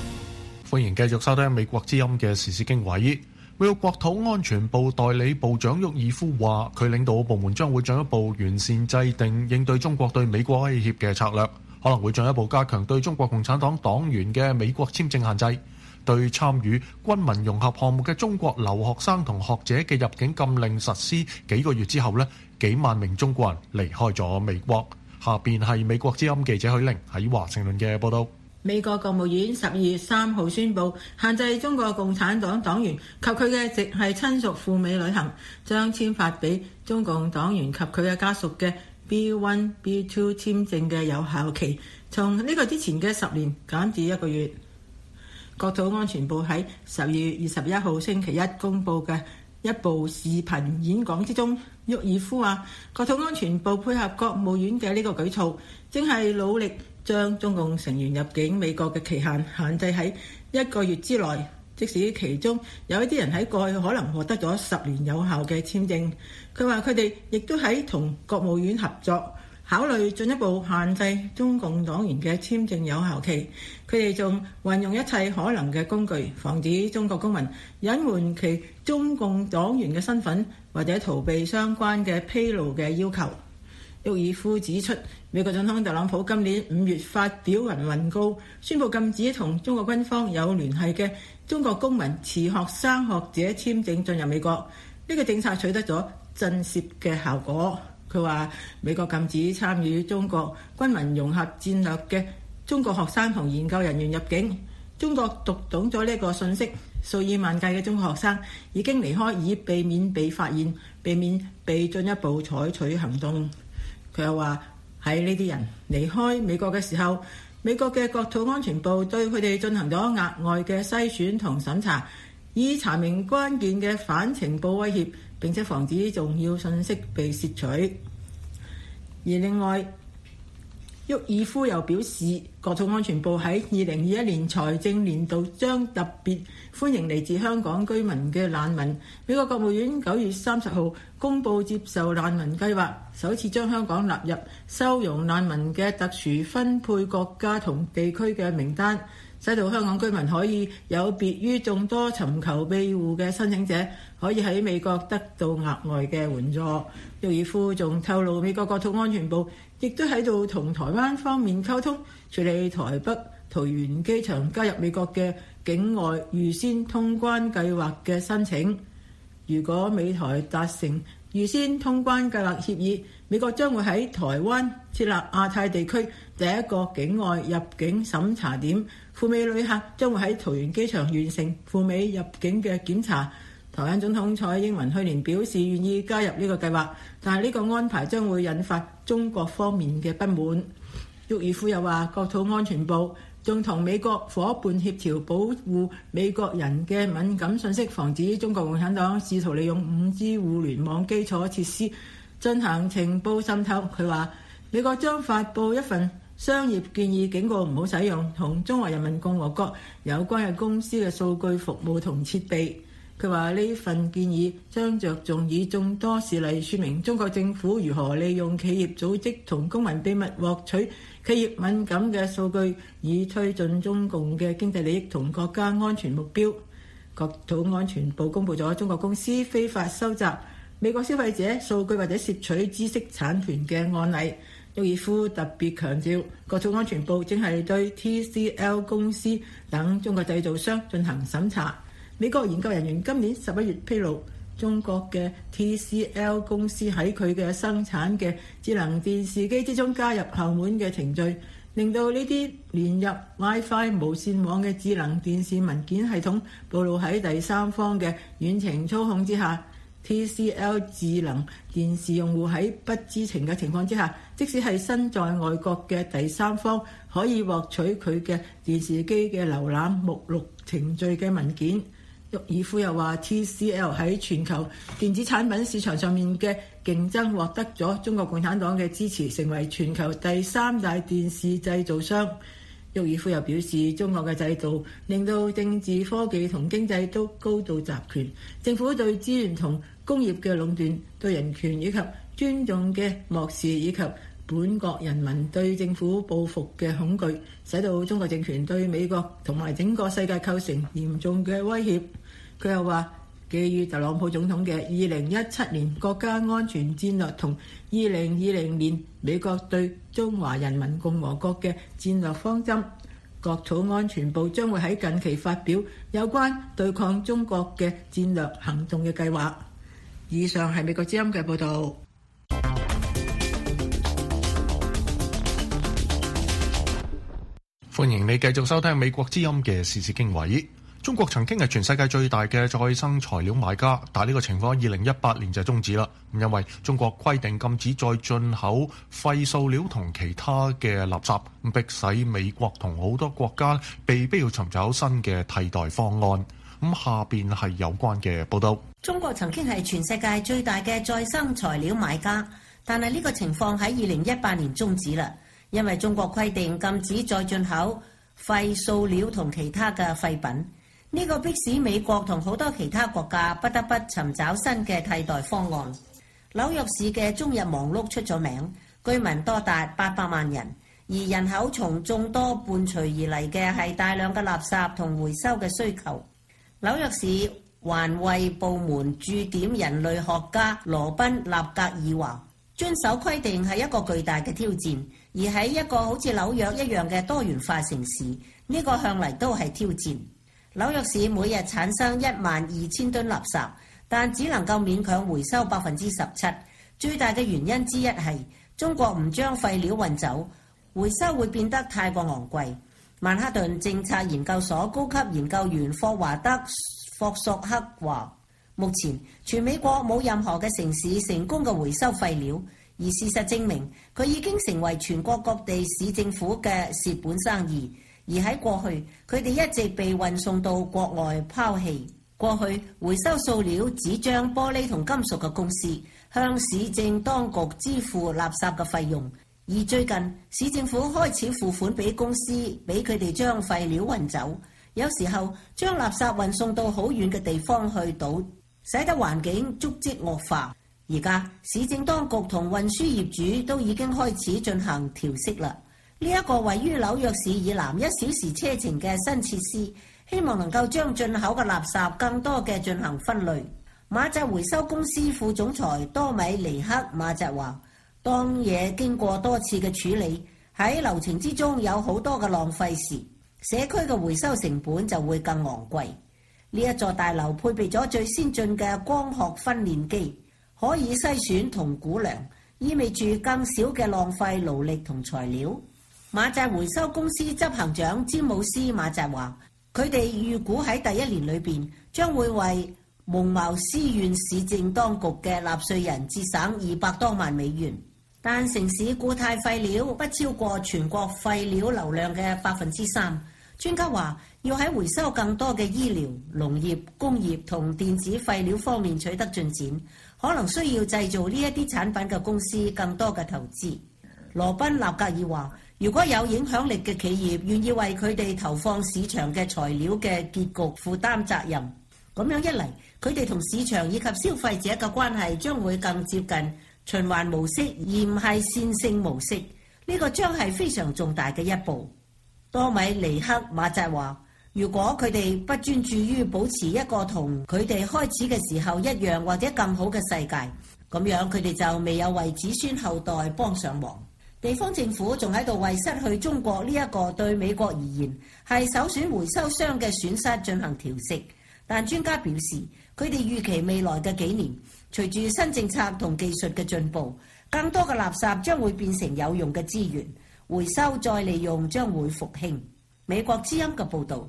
歡迎繼續收聽美國之音嘅時事經緯。美國國土安全部代理部長沃爾夫話，佢領導部門將會進一步完善制定應對中國對美國威脅嘅策略，可能會進一步加強對中國共產黨黨員嘅美國簽證限制，對參與軍民融合項目嘅中國留學生同學者嘅入境禁令實施幾個月之後呢，幾萬名中國人離開咗美國。下邊係美國之音記者許玲喺華盛頓嘅報道。 美國國務院12月3號宣布，限制中國共產黨黨員及佢嘅直系親屬赴美旅行，將簽發俾中共黨員及佢嘅家屬嘅 B1、B2 簽證嘅有效期，從呢個之前嘅10年減至1個月。國土安全部喺12月21號星期一公佈嘅一部視頻演講之中，沃爾夫話：國土安全部配合國務院嘅呢個舉措，正係努力將中共成員入境美國嘅期限限制喺1個月之內，即使其中有一啲人喺過去可能獲得咗10年有效嘅簽證。佢話佢哋亦都喺同國務院合作，考慮進一步限制中共黨員嘅簽證有效期。佢哋仲運用一切可能嘅工具，防止中國公民隱瞞其中共黨員嘅身份，或者逃避相關嘅披露嘅要求。沃爾夫指出，美國總統特朗普今年5月發表文告，宣布禁止同中國軍方有聯繫嘅中國公民持學生學者簽證進入美國。呢個政策取得咗震懾嘅效果。佢話美國禁止參與中國軍民融合戰略嘅中國學生同研究人員入境。中國讀懂咗呢個信息，數以萬計嘅中國學生已經離開，以避免被發現，避免被進一步採取行動。佢又話喺呢啲人離開美國嘅時候，美國嘅國土安全部對佢哋進行咗額外嘅篩選同審查，以查明關鍵嘅反情報威脅，並且防止重要信息被竊取。而另外，沃爾夫又表示，國土安全部喺2021年財政年度將特別歡迎嚟自香港居民嘅難民。美國國務院9月30號公佈接受難民計劃，首次將香港納入收容難民嘅特殊分配國家同地區嘅名單，使到香港居民可以有別於眾多尋求庇護嘅申請者，可以喺美國得到額外嘅援助。沃爾夫仲透露，美國國土安全部亦都喺度同台灣方面溝通，處理台北桃園機場加入美國嘅境外預先通關計劃嘅申請。如果美台達成預先通關計劃協議，美國將會喺台灣設立亞太地區第一個境外入境審查點，赴美旅客將會喺桃園機場完成赴美入境嘅檢查。台灣總統蔡英文去年表示願意加入呢個計劃，但係呢個安排將會引發中國方面嘅不滿。沃爾夫又話，國土安全部仲同美國伙伴協調保護美國人嘅敏感信息，防止中國共產黨試圖利用 5G 互聯網基礎設施進行情報滲透。佢話美國將發布一份商業建議，警告唔好使用同中華人民共和國有關嘅公司嘅數據服務同設備。佢話呢份建議將着重以眾多事例說明中國政府如何利用企業組織同公民秘密獲取企業敏感嘅數據，以推進中共嘅經濟利益同國家安全目標。國土安全部公佈咗中國公司非法收集美國消費者數據或者竊取知識產權嘅案例。沃爾夫特別強調，國土安全部正係對 TCL 公司等中國製造商進行審查。美國研究人員今年11月披露，中國嘅 TCL 公司喺佢嘅生產嘅智能電視機之中加入後門嘅程序，令到呢啲連入 WiFi 無線網嘅智能電視文件系統暴露喺第三方嘅遠程操控之下。TCL 智能電視用戶喺不知情嘅情況之下，即使係身在外國嘅第三方，可以獲取佢嘅電視機嘅瀏覽目錄程序嘅文件。沃爾夫又話 TCL 喺全球電子產品市場上面嘅競爭獲得咗中國共產黨嘅支持，成為全球第3大電視製造商。沃爾夫又表示，中國嘅制度令到政治、科技同經濟都高度集權，政府對資源同工業嘅壟斷，對人權以及尊重嘅漠視，以及本國人民對政府報復嘅恐懼，使到中國政權對美國同埋整個世界構成嚴重嘅威脅。佢又話，基於特朗普總統嘅2017年國家安全戰略同2020年美國對中華人民共和國嘅戰略方針，國土安全部將會喺近期發表有關對抗中國嘅戰略行動嘅計劃。以上係美國之音嘅報導。 歡迎你繼續收聽美國之音嘅時事經緯。中國曾經係全世界最大嘅再生材料買家，但係呢個情況喺2018年就終止啦。因為中國規定禁止再進口廢塑料同其他嘅垃圾，迫使美國同好多國家被逼要尋找新嘅替代方案。下邊係有關嘅報道。 中國曾經係全世界最大嘅再生材料買家，但係呢個情況喺2018年終止啦。因為中國規定禁止再進口廢塑料同其他嘅廢品，呢個迫使美國同好多其他國家不得不尋找新嘅替代方案。紐約市嘅中日忙碌出咗名，居民多達800萬人，而人口從眾多伴隨而嚟嘅係大量嘅垃圾同回收嘅需求。紐約市環衛部門駐點人類學家羅賓納格爾話，遵守規定係一個巨大嘅挑戰，而喺一個好似紐約一樣嘅多元化城市，呢個向嚟都係挑戰。紐約市每日產生12000噸垃圾，但只能夠勉強回收17%。最大嘅原因之一係中國唔將廢料運走，回收會變得太過昂貴。曼哈頓政策研究所高級研究員霍華德·霍索克話，目前全美國冇任何嘅城市成功嘅回收廢料，而事實證明佢已經成為全國各地市政府嘅蝕本生意。而喺過去，佢哋一直被運送到國外拋棄。過去回收塑料、紙張、玻璃同金屬嘅公司向市政當局支付垃圾嘅費用，而最近市政府開始付款俾公司，俾佢哋將廢料運走。有時候將垃圾運送到好遠嘅地方去倒，使得環境足跡惡化。而家市政當局同運輸業主都已經開始進行調適啦。呢一個位於紐約市以南1小時車程嘅新設施，希望能夠將進口嘅垃圾更多嘅進行分類。馬扎回收公司副總裁多米尼克馬扎話，當嘢經過多次嘅處理，喺流程之中有好多嘅浪費時，社區嘅回收成本就會更昂貴。呢一座大樓配備咗最先進嘅光學分煉機，可以篩選同估量，意味住更少嘅浪費勞力同材料。馬扎回收公司執行長詹姆斯馬扎話，佢哋預估喺第一年裏邊將會為蒙茅斯縣市政當局嘅納稅人節省200多萬美元，但城市固態廢料不超過全國廢料流量嘅3%。專家話，要喺回收更多嘅醫療、農業、工業同電子廢料方面取得進展，可能需要製造呢一啲產品嘅公司更多嘅投資。羅賓納格爾話，如果有影響力嘅企業願意為佢哋投放市場嘅材料嘅結局負擔責任，咁樣一嚟，佢哋同市場以及消費者嘅關係將會更接近循環模式，而唔係線性模式。呢個將係非常重大嘅一步。多米尼克馬扎話，如果佢哋不專注於保持一個同佢哋開始嘅時候一樣或者更好嘅世界，咁樣佢哋就未有為子孫後代幫上忙。地方政府仲喺度為失去中國呢一個對美國而言係首選回收商嘅損失進行調適，但專家表示，佢哋預期未來嘅幾年，隨住新政策同技術嘅進步，更多嘅垃圾將會變成有用嘅資源，回收再利用將會復興。美國之音嘅報導。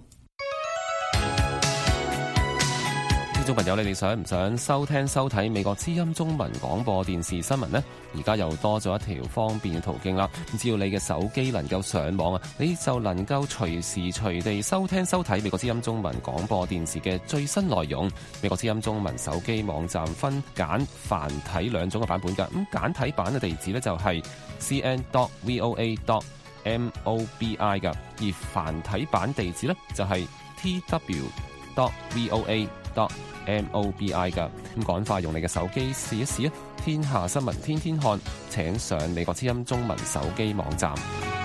聽眾朋友，你哋想唔想收聽收睇美國之音中文廣播電視新聞呢？而家又多咗一條方便嘅途徑啦！只要你嘅手機能夠上網啊，你就能夠隨時隨地收聽收睇美國之音中文廣播電視嘅最新內容。美國之音中文手機網站分簡繁體兩種嘅版本㗎。咁簡體版嘅地址呢，就係 cn.voa.mobi 㗎，而繁體版地址呢，就係 tw.voa.mobi .mobi 㗎。咁趕快用你嘅手機試一試啊！天下新聞天天看，請上美國之音中文手機網站。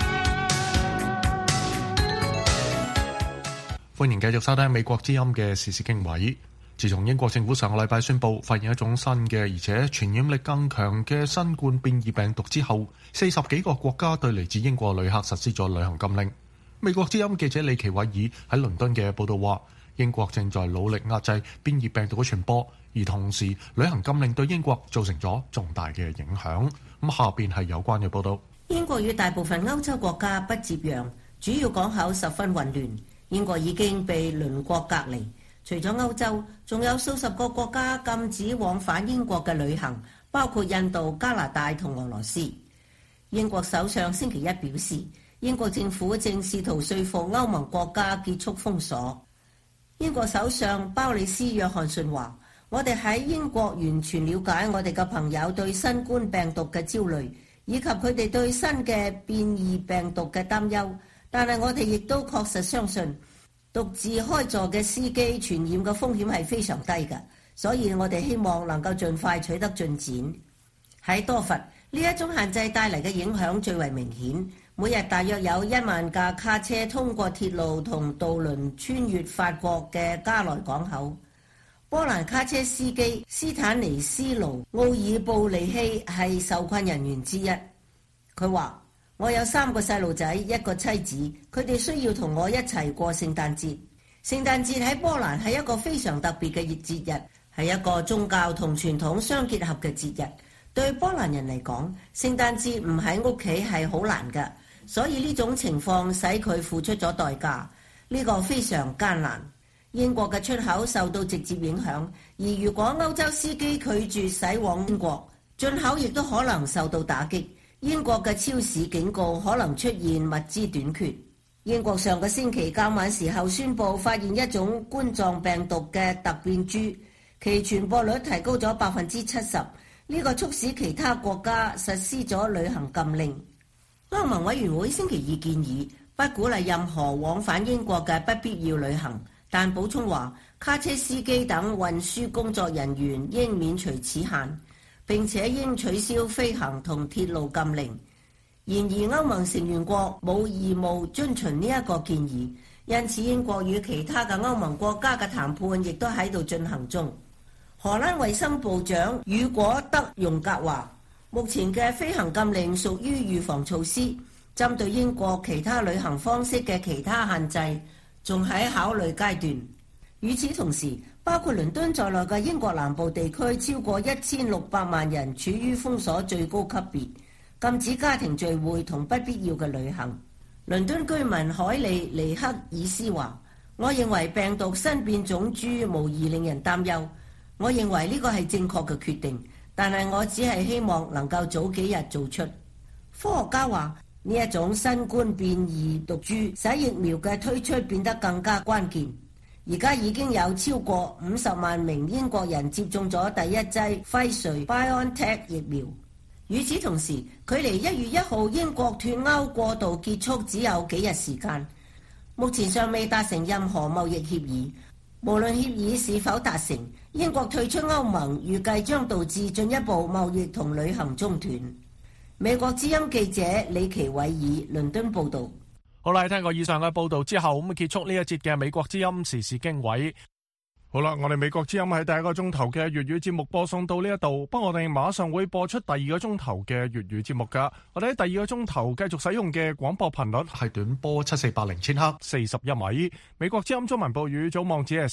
歡迎繼續收聽美國之音嘅時事經緯。自從英國政府上個禮拜宣布發現一種新嘅而且傳染力更強嘅新冠變異病毒之後，40幾個國家對嚟自英國旅客實施咗旅行禁令。美國之音記者李奇偉爾喺倫敦嘅報道話，英國正在努力壓制變異病毒嘅傳播，而同時旅行禁令對英國造成咗重大嘅影響。咁下邊係有關嘅報道。 英國與大部分歐洲國家不接壤，主要港口十分混亂。英國已經被鄰國隔離。除咗歐洲，仲有數十個國家禁止往返英國嘅旅行，包括印度、加拿大同俄羅斯。英國首相星期一表示，英國政府正試圖說服歐盟國家結束封鎖。英國首相鮑里斯約翰遜話：我哋喺英國完全了解我哋嘅朋友對新冠病毒嘅焦慮，以及佢哋對新嘅變異病毒嘅擔憂，但係我哋亦都確實相信獨自開座嘅司機傳染嘅風險係非常低嘅，所以我哋希望能夠盡快取得進展。喺多佛，呢一種限制帶嚟嘅影響最為明顯，每日大約有1萬架卡車通過鐵路同渡輪穿越法國嘅加萊港口。波蘭卡車司機斯坦尼斯盧奧爾布利希係受困人員之一，佢話：我有3個細路仔，一個妻子，佢哋需要同我一齊過聖誕節。聖誕節喺波蘭係一個非常特別嘅節日，係一個宗教同傳統相結合嘅節日。對波蘭人嚟講，聖誕節唔喺屋企係好難㗎，所以呢種情況使佢付出咗代價，呢個非常艱難。英國嘅出口受到直接影響，而如果歐洲司機拒絕駛往英國，進口亦都可能受到打擊。英國嘅超市警告可能出現物資短缺。英國上個星期較晚時候宣布發現一種冠狀病毒嘅突變株，其傳播率提高咗70%。呢個促使其他國家實施咗旅行禁令。歐盟委員會星期二建議不鼓勵任何往返英國嘅不必要旅行，但補充話卡車司機等運輸工作人員應免除此限，並且應取消飛行同鐵路禁令。然而歐盟成員國冇義務遵循呢一個建議，因此英國與其他嘅歐盟國家嘅談判亦都喺度進行中。荷蘭衛生部長雨果德容格話：目前嘅飛行禁令屬於預防措施，針對英國其他旅行方式嘅其他限制仲喺考慮階段。與此同時，包括倫敦在內嘅英國南部地區超過1600萬人處於封鎖最高級別，禁止家庭聚會同不必要嘅旅行。倫敦居民海利尼克爾斯話：我認為病毒新變種株無疑令人擔憂，我認為呢個係正確嘅決定，但係我只係希望能夠早幾日做出。科學家話呢一種新冠變異毒株使疫苗嘅推出變得更加關鍵。而家已經有超過50萬名英國人接種咗第一劑輝瑞 BioNTech 疫苗。與此同時，距離1月1號英國脫歐過渡結束只有幾日時間，目前尚未達成任何貿易協議。無論協議是否達成，英國退出歐盟預計將導致進一步貿易同旅行中斷。美國之音記者李奇偉爾倫敦報導。 好啦，聽過以上嘅報道之後，咁結束呢一節嘅美國之音時事經緯。好啦，我哋美國之音喺第一個鐘頭嘅粵語節目播送到呢一度，不過我哋馬上會播出第二個鐘頭嘅粵語節目噶。我哋喺第二個鐘頭繼續使用嘅廣播頻率係短波7480千赫41米。美國之音中文報語組網址係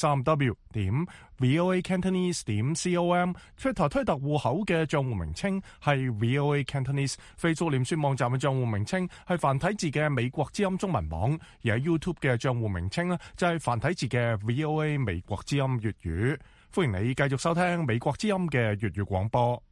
3w.voacantonese.com，Twitter 推特戶口嘅賬戶名稱係 VOA Cantonese，Facebook 臉書網站嘅賬戶名稱係繁體字嘅美國之音中文網，而喺 YouTube 嘅賬戶名稱呢就係繁體字嘅 VOA 美國之音粵語。歡迎你繼續收聽美國之音嘅粵語廣播。